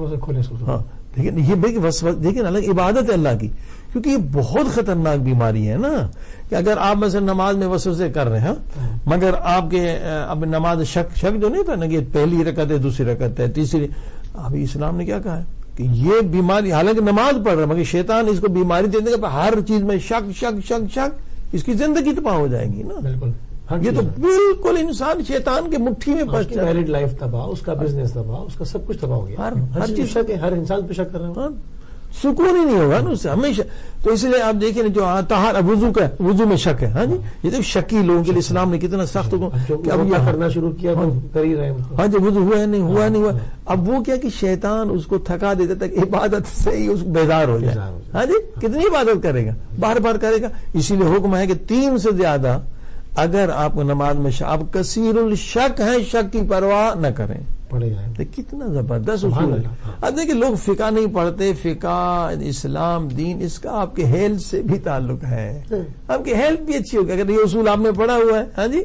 ہاں لیکن یہ دیکھیں الگ عبادت ہے اللہ کی، کیونکہ یہ بہت خطرناک بیماری ہے نا. کہ اگر آپ مثلا نماز میں وسوسے کر رہے ہیں مگر آپ کے اب نماز شک شک جو نہیں تھا نا کہ پہلی رکعت ہے، دوسری رکعت ہے، تیسری، ابھی اسلام نے کیا کہا ہے کہ یہ بیماری، حالانکہ نماز پڑھ رہا ہے مگر شیطان اس کو بیماری دینے کا ہر چیز میں شک شک شک شک، اس کی زندگی تباہ ہو جائے گی نا. بالکل، یہ تو بالکل انسان شیطان کے مٹھی میں پھنس جائے. میرڈ لائف تباہ، اس کا بزنس تباہ، اس کا سب کچھ تباہ ہو گیا. ہر چیز شک ہے، ہر انسان پہ شک کر رہا ہے، سکون ہی نہیں ہوگا نا اس سے ہمیشہ. تو اس لیے آپ دیکھیں جو طہارت وضو کا، وضو میں شک ہے. ہاں جی، یہ تو شکی لوگوں کے لیے اسلام نے کتنا سخت کرنا شروع کیا کر ہی رہے ہیں. ہاں جی، وضو ہوا ہے نہیں ہوا نہیں ہوا. اب وہ کیا کہ شیطان اس کو تھکا دیتا تھا کہ عبادت سے ہی اس بیدار ہو جائے. ہاں جی، کتنی عبادت کرے گا، بار بار کرے گا. اسی لیے حکم ہے کہ تین سے زیادہ اگر آپ کو نماز میں آپ کثیر الشک ہیں، شک کی پرواہ نہ کریں. کتنا زبردست اصول ہے. اب دیکھیں لوگ فقہ نہیں پڑھتے. فقہ، اسلام، دین، اس کا آپ کے ہیلتھ سے بھی تعلق ہے. آپ کی ہیلتھ بھی اچھی ہوگی اگر یہ اصول آپ نے پڑھا ہوا ہے. ہاں جی،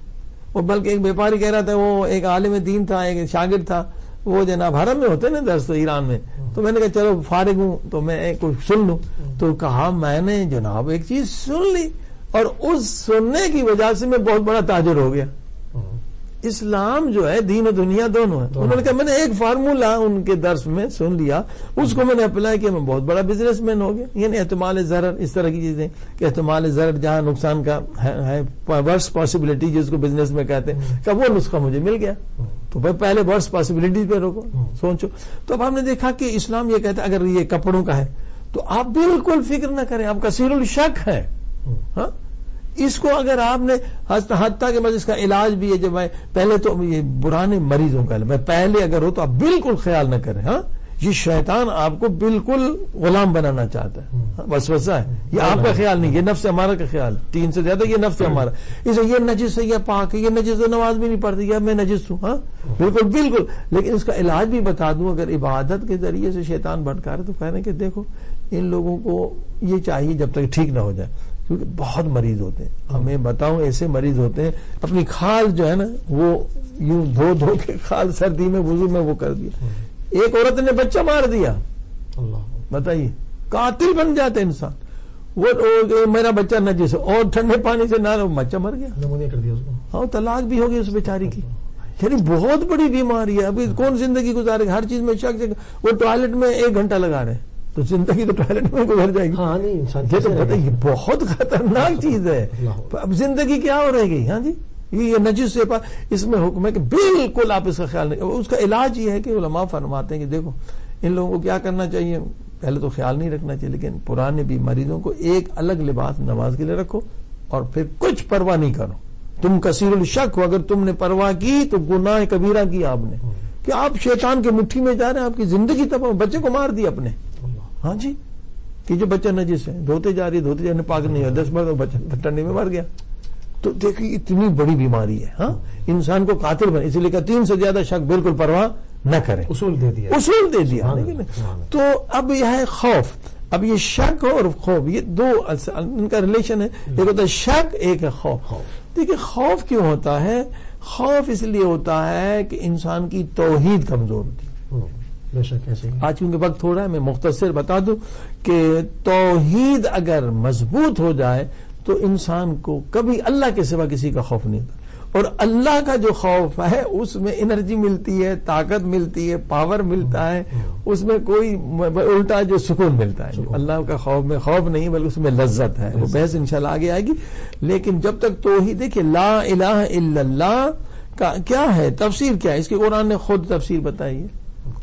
وہ بلکہ ایک بیپاری کہہ رہا تھا، وہ ایک عالم دین تھا، ایک شاگرد تھا، وہ جناب حرم میں ہوتے نا درس ایران میں. تو میں نے کہا چلو فارغ ہوں تو میں کچھ سن لوں. تو کہا میں نے جناب ایک چیز سن لی اور اس سننے کی وجہ سے میں بہت بڑا تاجر ہو گیا. اسلام جو ہے دین و دنیا دونوں ہے. انہوں نے کہا میں نے ایک فارمولا ان کے درس میں سن لیا, اس کو میں نے اپلائی کیا, میں بہت بڑا بزنس مین ہو گیا. یعنی احتمال ضرر, اس طرح کی چیزیں کہ احتمال ضرر جہاں نقصان کا ہے, ورس پاسبلٹی جس کو بزنس میں کہتے ہیں, کہ وہ نسخہ مجھے مل گیا. تو بھائی پہلے ورس پاسبلٹی پہ روکو, سوچو. تو اب ہم نے دیکھا کہ اسلام یہ کہتا ہے اگر یہ کپڑوں کا ہے تو آپ بالکل فکر نہ کریں, آپ کثیر الشک ہے. ہاں اس کو اگر آپ نے حتیٰ کہ بس اس کا علاج بھی ہے, جب میں پہلے تو یہ پرانے مریضوں کا میں پہلے اگر ہو تو آپ بالکل خیال نہ کریں. ہاں یہ شیطان آپ کو بالکل غلام بنانا چاہتا ہے, وسوسہ ہے, یہ آپ کا خیال نہیں, یہ نفس ہمارا کا خیال, تین سے زیادہ یہ نفس ہمارا. اسے یہ نجس ہے, یہ پاک ہے, یہ نجس ہے, نماز بھی نہیں پڑھتی, یا میں نجس ہوں. ہاں بالکل بالکل. لیکن اس کا علاج بھی بتا دوں, اگر عبادت کے ذریعے سے شیطان بھٹکا رہے تو کہہ رہے ہیں کہ دیکھو ان لوگوں کو یہ چاہیے جب تک ٹھیک نہ ہو جائے, کیونکہ بہت مریض ہوتے ہیں. ہمیں بتاؤں ایسے مریض ہوتے ہیں اپنی کھال جو ہے نا وہ یوں دھو دھو کے کھال سردی میں وضو میں وہ کر دیا. ایک عورت نے بچہ مار دیا, بتائیے قاتل بن جاتے انسان. وہ میرا بچہ نجس ہے اور ٹھنڈے پانی سے نہ بچہ مر گیا, نمونیا کر دیا اس کو, ہاں طلاق بھی ہو گئی اس بیچاری کی. یعنی بہت بڑی بیماری ہے. ابھی کون زندگی گزارے گا, ہر چیز میں شک. وہ ٹوائلٹ میں ایک گھنٹہ لگا رہے ہیں تو زندگی تو ٹوائلٹ میں گزر جائے گی. ہاں نہیں انسان یہ تو پتہ, یہ بہت خطرناک چیز ہے. اب زندگی کیا ہو رہے گی. ہاں جی یہ نجس سے اس میں حکم ہے کہ بالکل آپ اس کا خیال نہیں. اس کا علاج یہ ہے کہ علماء فرماتے ہیں کہ دیکھو ان لوگوں کو کیا کرنا چاہیے, پہلے تو خیال نہیں رکھنا چاہیے, لیکن پرانے بھی مریضوں کو ایک الگ لباس نماز کے لیے رکھو اور پھر کچھ پرواہ نہیں کرو. تم کثیر الشک ہو, اگر تم نے پرواہ کی تو گناہ کبیرہ کی آپ نے, کہ آپ شیطان کے مٹھی میں جا رہے ہیں, آپ کی زندگی تباہ, بچے کو مار دیا اپنے. ہاں جی کہ جو بچہ نجس ہے, دھوتے جا رہی ہے, دھوتے جانے پاک نہیں ہے, دس بار بچہ ٹھنڈے میں مر گیا. تو دیکھیے اتنی بڑی بیماری ہے. ہاں انسان کو قاتل بنے, اسی لیے کہ تین سے زیادہ شک بالکل پرواہ نہ کرے. اصول دے دیا, اصول دے دیا. تو اب یہ ہے خوف. اب یہ شک اور خوف یہ دو ان کا ریلیشن ہے, ایک ہوتا ہے شک, ایک ہے خوف. دیکھیے خوف کیوں ہوتا ہے, خوف اس لیے ہوتا ہے کہ انسان کی توحید کمزور ہوتی ہے. آج کیونکہ وقت تھوڑا ہے میں مختصر بتا دوں کہ توحید اگر مضبوط ہو جائے تو انسان کو کبھی اللہ کے سوا کسی کا خوف نہیں ہوتا, اور اللہ کا جو خوف ہے اس میں انرجی ملتی ہے, طاقت ملتی ہے, پاور ملتا ہے, اس میں کوئی الٹا جو سکون ملتا ہے. اللہ کا خوف میں خوف نہیں بلکہ اس میں لذت ہے. وہ بحث انشاءاللہ آگے آئے گی. لیکن جب تک توحید, دیکھیے لا الہ الا اللہ کا کیا ہے, تفسیر کیا ہے اس کی, قرآن نے خود تفسیر بتائی ہے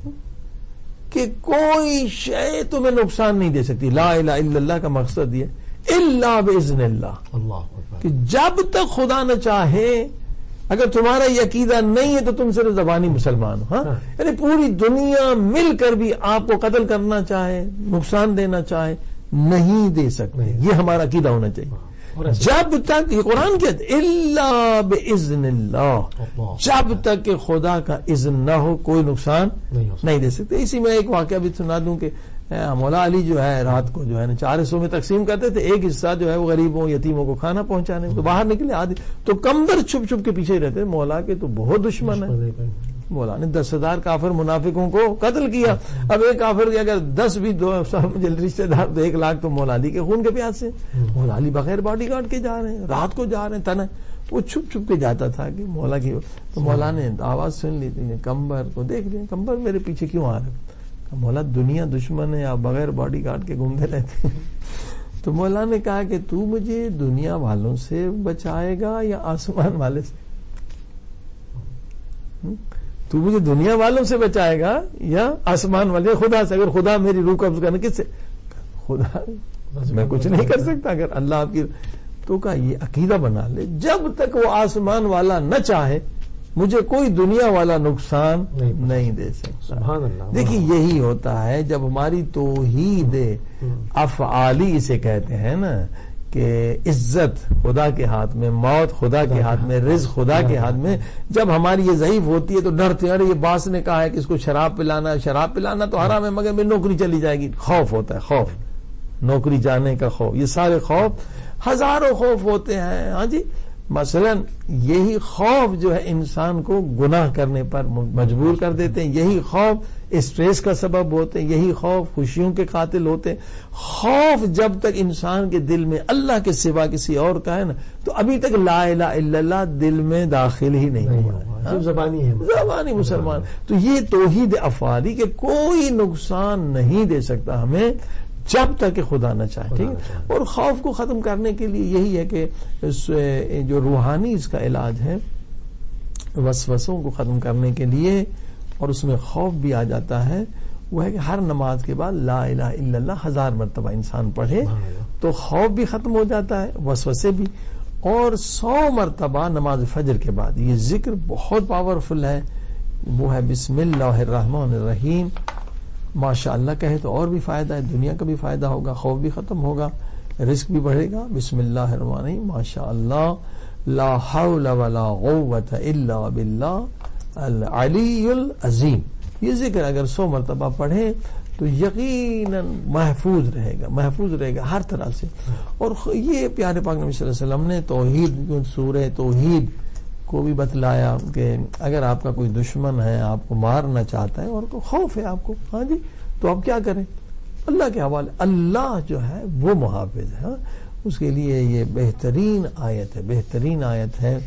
کہ کوئی شے تمہیں نقصان نہیں دے سکتی. لا الہ الا اللہ کا مقصد یہ الا باذن اللہ, کہ جب تک خدا نہ چاہے, اگر تمہارا یہ عقیدہ نہیں ہے تو تم صرف زبانی مسلمان ہو. ہاں یعنی پوری دنیا مل کر بھی آپ کو قتل کرنا چاہے, نقصان دینا چاہے, نہیں دے سکتے. یہ ہمارا عقیدہ ہونا چاہیے. جب تک یہ قرآن کہتے الا باذن اللہ, جب تک کہ خدا کا اذن نہ ہو کوئی نقصان نہیں دے سکتے. اسی میں ایک واقعہ بھی سنا دوں کہ مولا علی جو ہے رات کو جو ہے نا چار حصوں میں تقسیم کرتے تھے, ایک حصہ جو ہے وہ غریبوں یتیموں کو کھانا پہنچانے, تو باہر نکلے آدھی تو کمبر چھپ چھپ کے پیچھے ہی رہتے. مولا کے تو بہت دشمن ہے, مولا نے دس ہزار کافر منافقوں کو قتل کیا. اب ایک کافر اگر دس بھی دو رشتے دار تو ایک لاکھ تو مولا علی کے خون کے پیاس سے. مولا علی بغیر باڈی گارڈ کے جا رہے ہیں, رات کو جا رہے ہیں تنہا, وہ چھپ چھپ کے جاتا تھا کہ مولا کی. تو مولا نے آواز سن لی تھی, کمبر کو دیکھ لیا, کمبر میرے پیچھے کیوں آ رہے. مولا دنیا دشمن ہے, آپ بغیر باڈی گارڈ کے گھومتے رہتے ہیں. تو مولا نے کہا کہ تو مجھے دنیا والوں سے بچائے گا یا آسمان والے سے, تو مجھے دنیا والوں سے بچائے گا یا آسمان والے, خدا سے. اگر خدا میری روح قبض کرنا, کس سے, خدا, میں کچھ نہیں کر سکتا اگر اللہ آپ کی. تو کہا یہ عقیدہ بنا لے, جب تک وہ آسمان والا نہ چاہے مجھے کوئی دنیا والا نقصان نہیں دے سکتا. دیکھیے یہی ہوتا ہے جب ہماری توحید افعالی اسے کہتے ہیں نا, کہ عزت خدا کے ہاتھ میں, موت خدا کے ہاتھ میں, رزق خدا کے ہاتھ میں, جب ہماری یہ ضعیف ہوتی ہے تو ڈرتے ہیں, ارے یہ باس نے کہا ہے کہ اس کو شراب پلانا, شراب پلانا تو حرام ہے مگر میری نوکری چلی جائے گی. خوف ہوتا ہے, خوف, نوکری جانے کا خوف. یہ سارے خوف, ہزاروں خوف ہوتے ہیں. ہاں جی مثلا یہی خوف جو ہے انسان کو گناہ کرنے پر مجبور کر دیتے ہیں، یہی خوف اسٹریس کا سبب ہوتے ہیں، یہی خوف خوشیوں کے قاتل ہوتے ہیں. خوف جب تک انسان کے دل میں اللہ کے سوا کسی اور کا ہے نا، تو ابھی تک لا الہ الا اللہ دل میں داخل ہی نہیں ہوا، زبانی ہے، زبانی مسلمان. تو یہ توحید افعالی کہ کوئی نقصان نہیں دے سکتا ہمیں جب تک کہ خدا نہ چاہے. ٹھیک ہے. اور خوف کو ختم کرنے کے لیے یہی ہے کہ جو روحانی اس کا علاج ہے وسوسوں کو ختم کرنے کے لیے، اور اس میں خوف بھی آ جاتا ہے، وہ ہے کہ ہر نماز کے بعد لا الہ الا اللہ ہزار مرتبہ انسان پڑھے تو خوف بھی ختم ہو جاتا ہے، وسوسے بھی. اور سو مرتبہ نماز فجر کے بعد یہ ذکر بہت پاورفل ہے، وہ ہے بسم اللہ الرحمن الرحیم. ماشاء اللہ کہے تو اور بھی فائدہ ہے، دنیا کا بھی فائدہ ہوگا، خوف بھی ختم ہوگا، رزق بھی بڑھے گا. بسم اللہ الرحمن الرحیم ماشاء اللہ لا حول ولا قوت الا باللہ العلی العظیم. یہ ذکر اگر سو مرتبہ پڑھیں تو یقیناً محفوظ رہے گا، محفوظ رہے گا ہر طرح سے. اور یہ پیارے پاک نبی صلی اللہ علیہ وسلم نے توحید، سورہ توحید کو بھی بتلایا کہ اگر آپ کا کوئی دشمن ہے، آپ کو مارنا چاہتا ہے اور کو خوف ہے آپ کو، ہاں جی، تو آپ کیا کریں؟ اللہ کے حوالے. اللہ جو ہے وہ محافظ ہے. اس کے لیے یہ بہترین آیت ہے، بہترین آیت ہے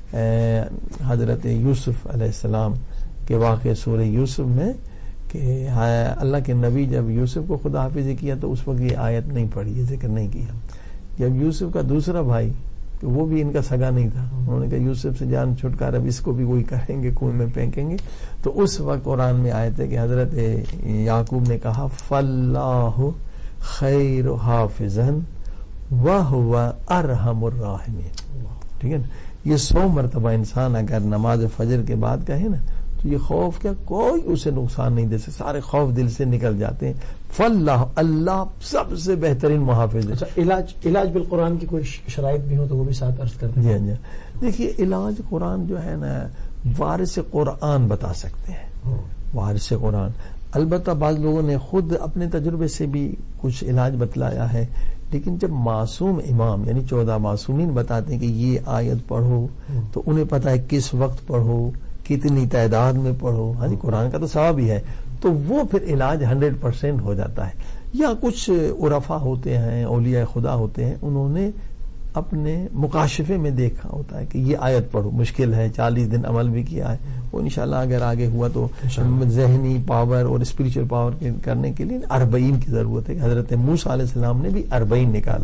حضرت یوسف علیہ السلام کے واقع سورہ یوسف میں کہ اللہ کے نبی جب یوسف کو خدا حافظ کیا تو اس وقت یہ آیت نہیں پڑھی، یہ ذکر نہیں کیا. جب یوسف کا دوسرا بھائی، وہ بھی ان کا سگا نہیں تھا، انہوں نے کہا یوسف سے جان چھٹکارا، اب اس کو بھی وہی کریں گے، کنویں میں پھینکیں گے. تو اس وقت قرآن میں آیت ہے کہ حضرت یعقوب نے کہا فاللہ خیر حافظا وہو ارحم الراحمین. ٹھیک ہے نا. یہ سو مرتبہ انسان اگر نماز فجر کے بعد کہے نا تو یہ خوف کیا کوئی اسے نقصان نہیں دے سکتا، سارے خوف دل سے نکل جاتے ہیں. فاللہ اللہ سب سے بہترین محافظ ہے. اچھا، علاج علاج بالقرآن کی کوئی شرائط بھی ہو تو وہ بھی ساتھ عرض کرتے ہیں. جی جی. دیکھیے علاج قرآن جو ہے نا وارث قرآن بتا سکتے ہیں، وارث قرآن. البتہ بعض لوگوں نے خود اپنے تجربے سے بھی کچھ علاج بتلایا ہے، لیکن جب معصوم امام یعنی چودہ معصومین بتاتے ہیں کہ یہ آیت پڑھو تو انہیں پتہ ہے کس وقت پڑھو، کتنی تعداد میں پڑھو. ہاں جی، قرآن کا تو ثواب ہی ہے، تو وہ پھر علاج ہنڈریڈ پرسینٹ ہو جاتا ہے. یا کچھ عرفا ہوتے ہیں، اولیاء خدا ہوتے ہیں، انہوں نے اپنے مکاشفے میں دیکھا ہوتا ہے کہ یہ آیت پڑھو، مشکل ہے، چالیس دن عمل بھی کیا ہے. وہ انشاءاللہ اگر آگے ہوا تو ذہنی پاور اور اسپریچل پاور کرنے کے لیے اربعین کی ضرورت ہے. حضرت موسیٰ علیہ السلام نے بھی اربعین نکالا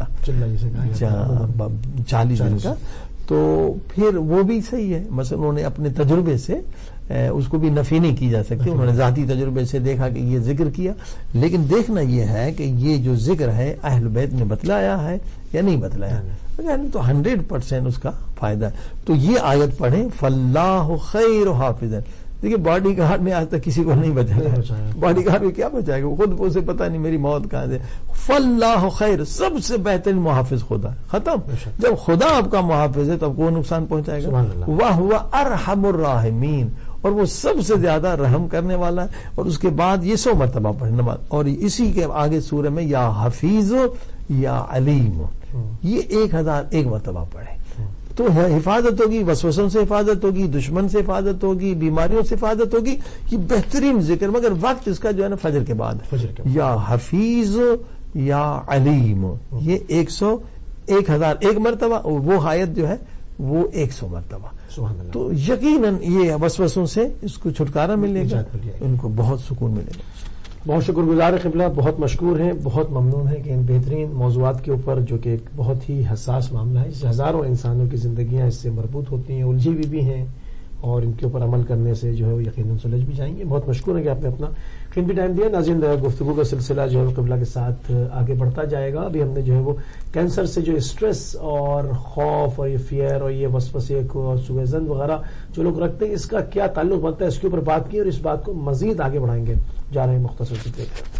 چالیس دن کا، تو پھر وہ بھی صحیح ہے. مثلا انہوں نے اپنے تجربے سے اس کو بھی نفی نہیں کی جا سکتی، انہوں نے ذاتی تجربے سے دیکھا کہ یہ ذکر کیا. لیکن دیکھنا یہ ہے کہ یہ جو ذکر ہے اہل بیت نے بتلایا ہے یا نہیں بتلایا، تو ہنڈریڈ پرسینٹ اس کا فائدہ ہے. تو یہ آیت پڑھیں فاللہ خیر حافظا. دیکھیے باڈی گارڈ نے آج تک کسی کو نہیں بچایا، باڈی گارڈ میں کیا بچائے گا، خود اسے پتہ نہیں میری موت کہاں سے. فاللہ خیر، سب سے بہترین محافظ خدا، ختم. جب خدا آپ کا محافظ ہے تو آپ کو نقصان پہنچائے گا. وہو ارحم الراحمین، اور وہ سب سے زیادہ رحم کرنے والا ہے. اور اس کے بعد یہ سو مرتبہ پڑھے نماز، اور اسی کے آگے سورہ میں یا حفیظ یا علیم، یہ ایک ہزار ایک مرتبہ پڑھے تو حفاظت ہوگی، وسوسوں سے حفاظت ہوگی، دشمن سے حفاظت ہوگی، بیماریوں سے حفاظت ہوگی. یہ بہترین ذکر، مگر وقت اس کا جو ہے نا فجر کے بعد ہے. یا حفیظ یا علیم، یہ ایک سو ایک ہزار ایک مرتبہ، وہ آیت جو ہے وہ ایک سو مرتبہ. تو یقیناً یہ وسوسوں سے اس کو چھٹکارا ملے گا، ان کو بہت سکون ملے گا. بہت شکر گزار قبلہ، بہت مشکور ہیں، بہت ممنون ہیں کہ ان بہترین موضوعات کے اوپر جو کہ ایک بہت ہی حساس معاملہ ہے، اس ہزاروں انسانوں کی زندگیاں اس سے مربوط ہوتی ہیں، الجھی بھی بھی ہیں، اور ان کے اوپر عمل کرنے سے جو ہے وہ یقیناً سلجھ بھی جائیں گے. بہت مشکور ہے کہ آپ نے اپنا قیمتی ٹائم دیا. ناظرین گفتگو کا سلسلہ جو ہے قبلہ کے ساتھ آگے بڑھتا جائے گا. ابھی ہم نے جو ہے وہ کینسر سے جو اسٹریس اور خوف اور یہ فیئر اور یہ وسوسے کو اور سوء ظن وغیرہ جو لوگ رکھتے ہیں، اس کا کیا تعلق بنتا ہے، اس کے اوپر بات کی، اور اس بات کو مزید آگے بڑھائیں گے. جا رہے ہیں مختصر سے.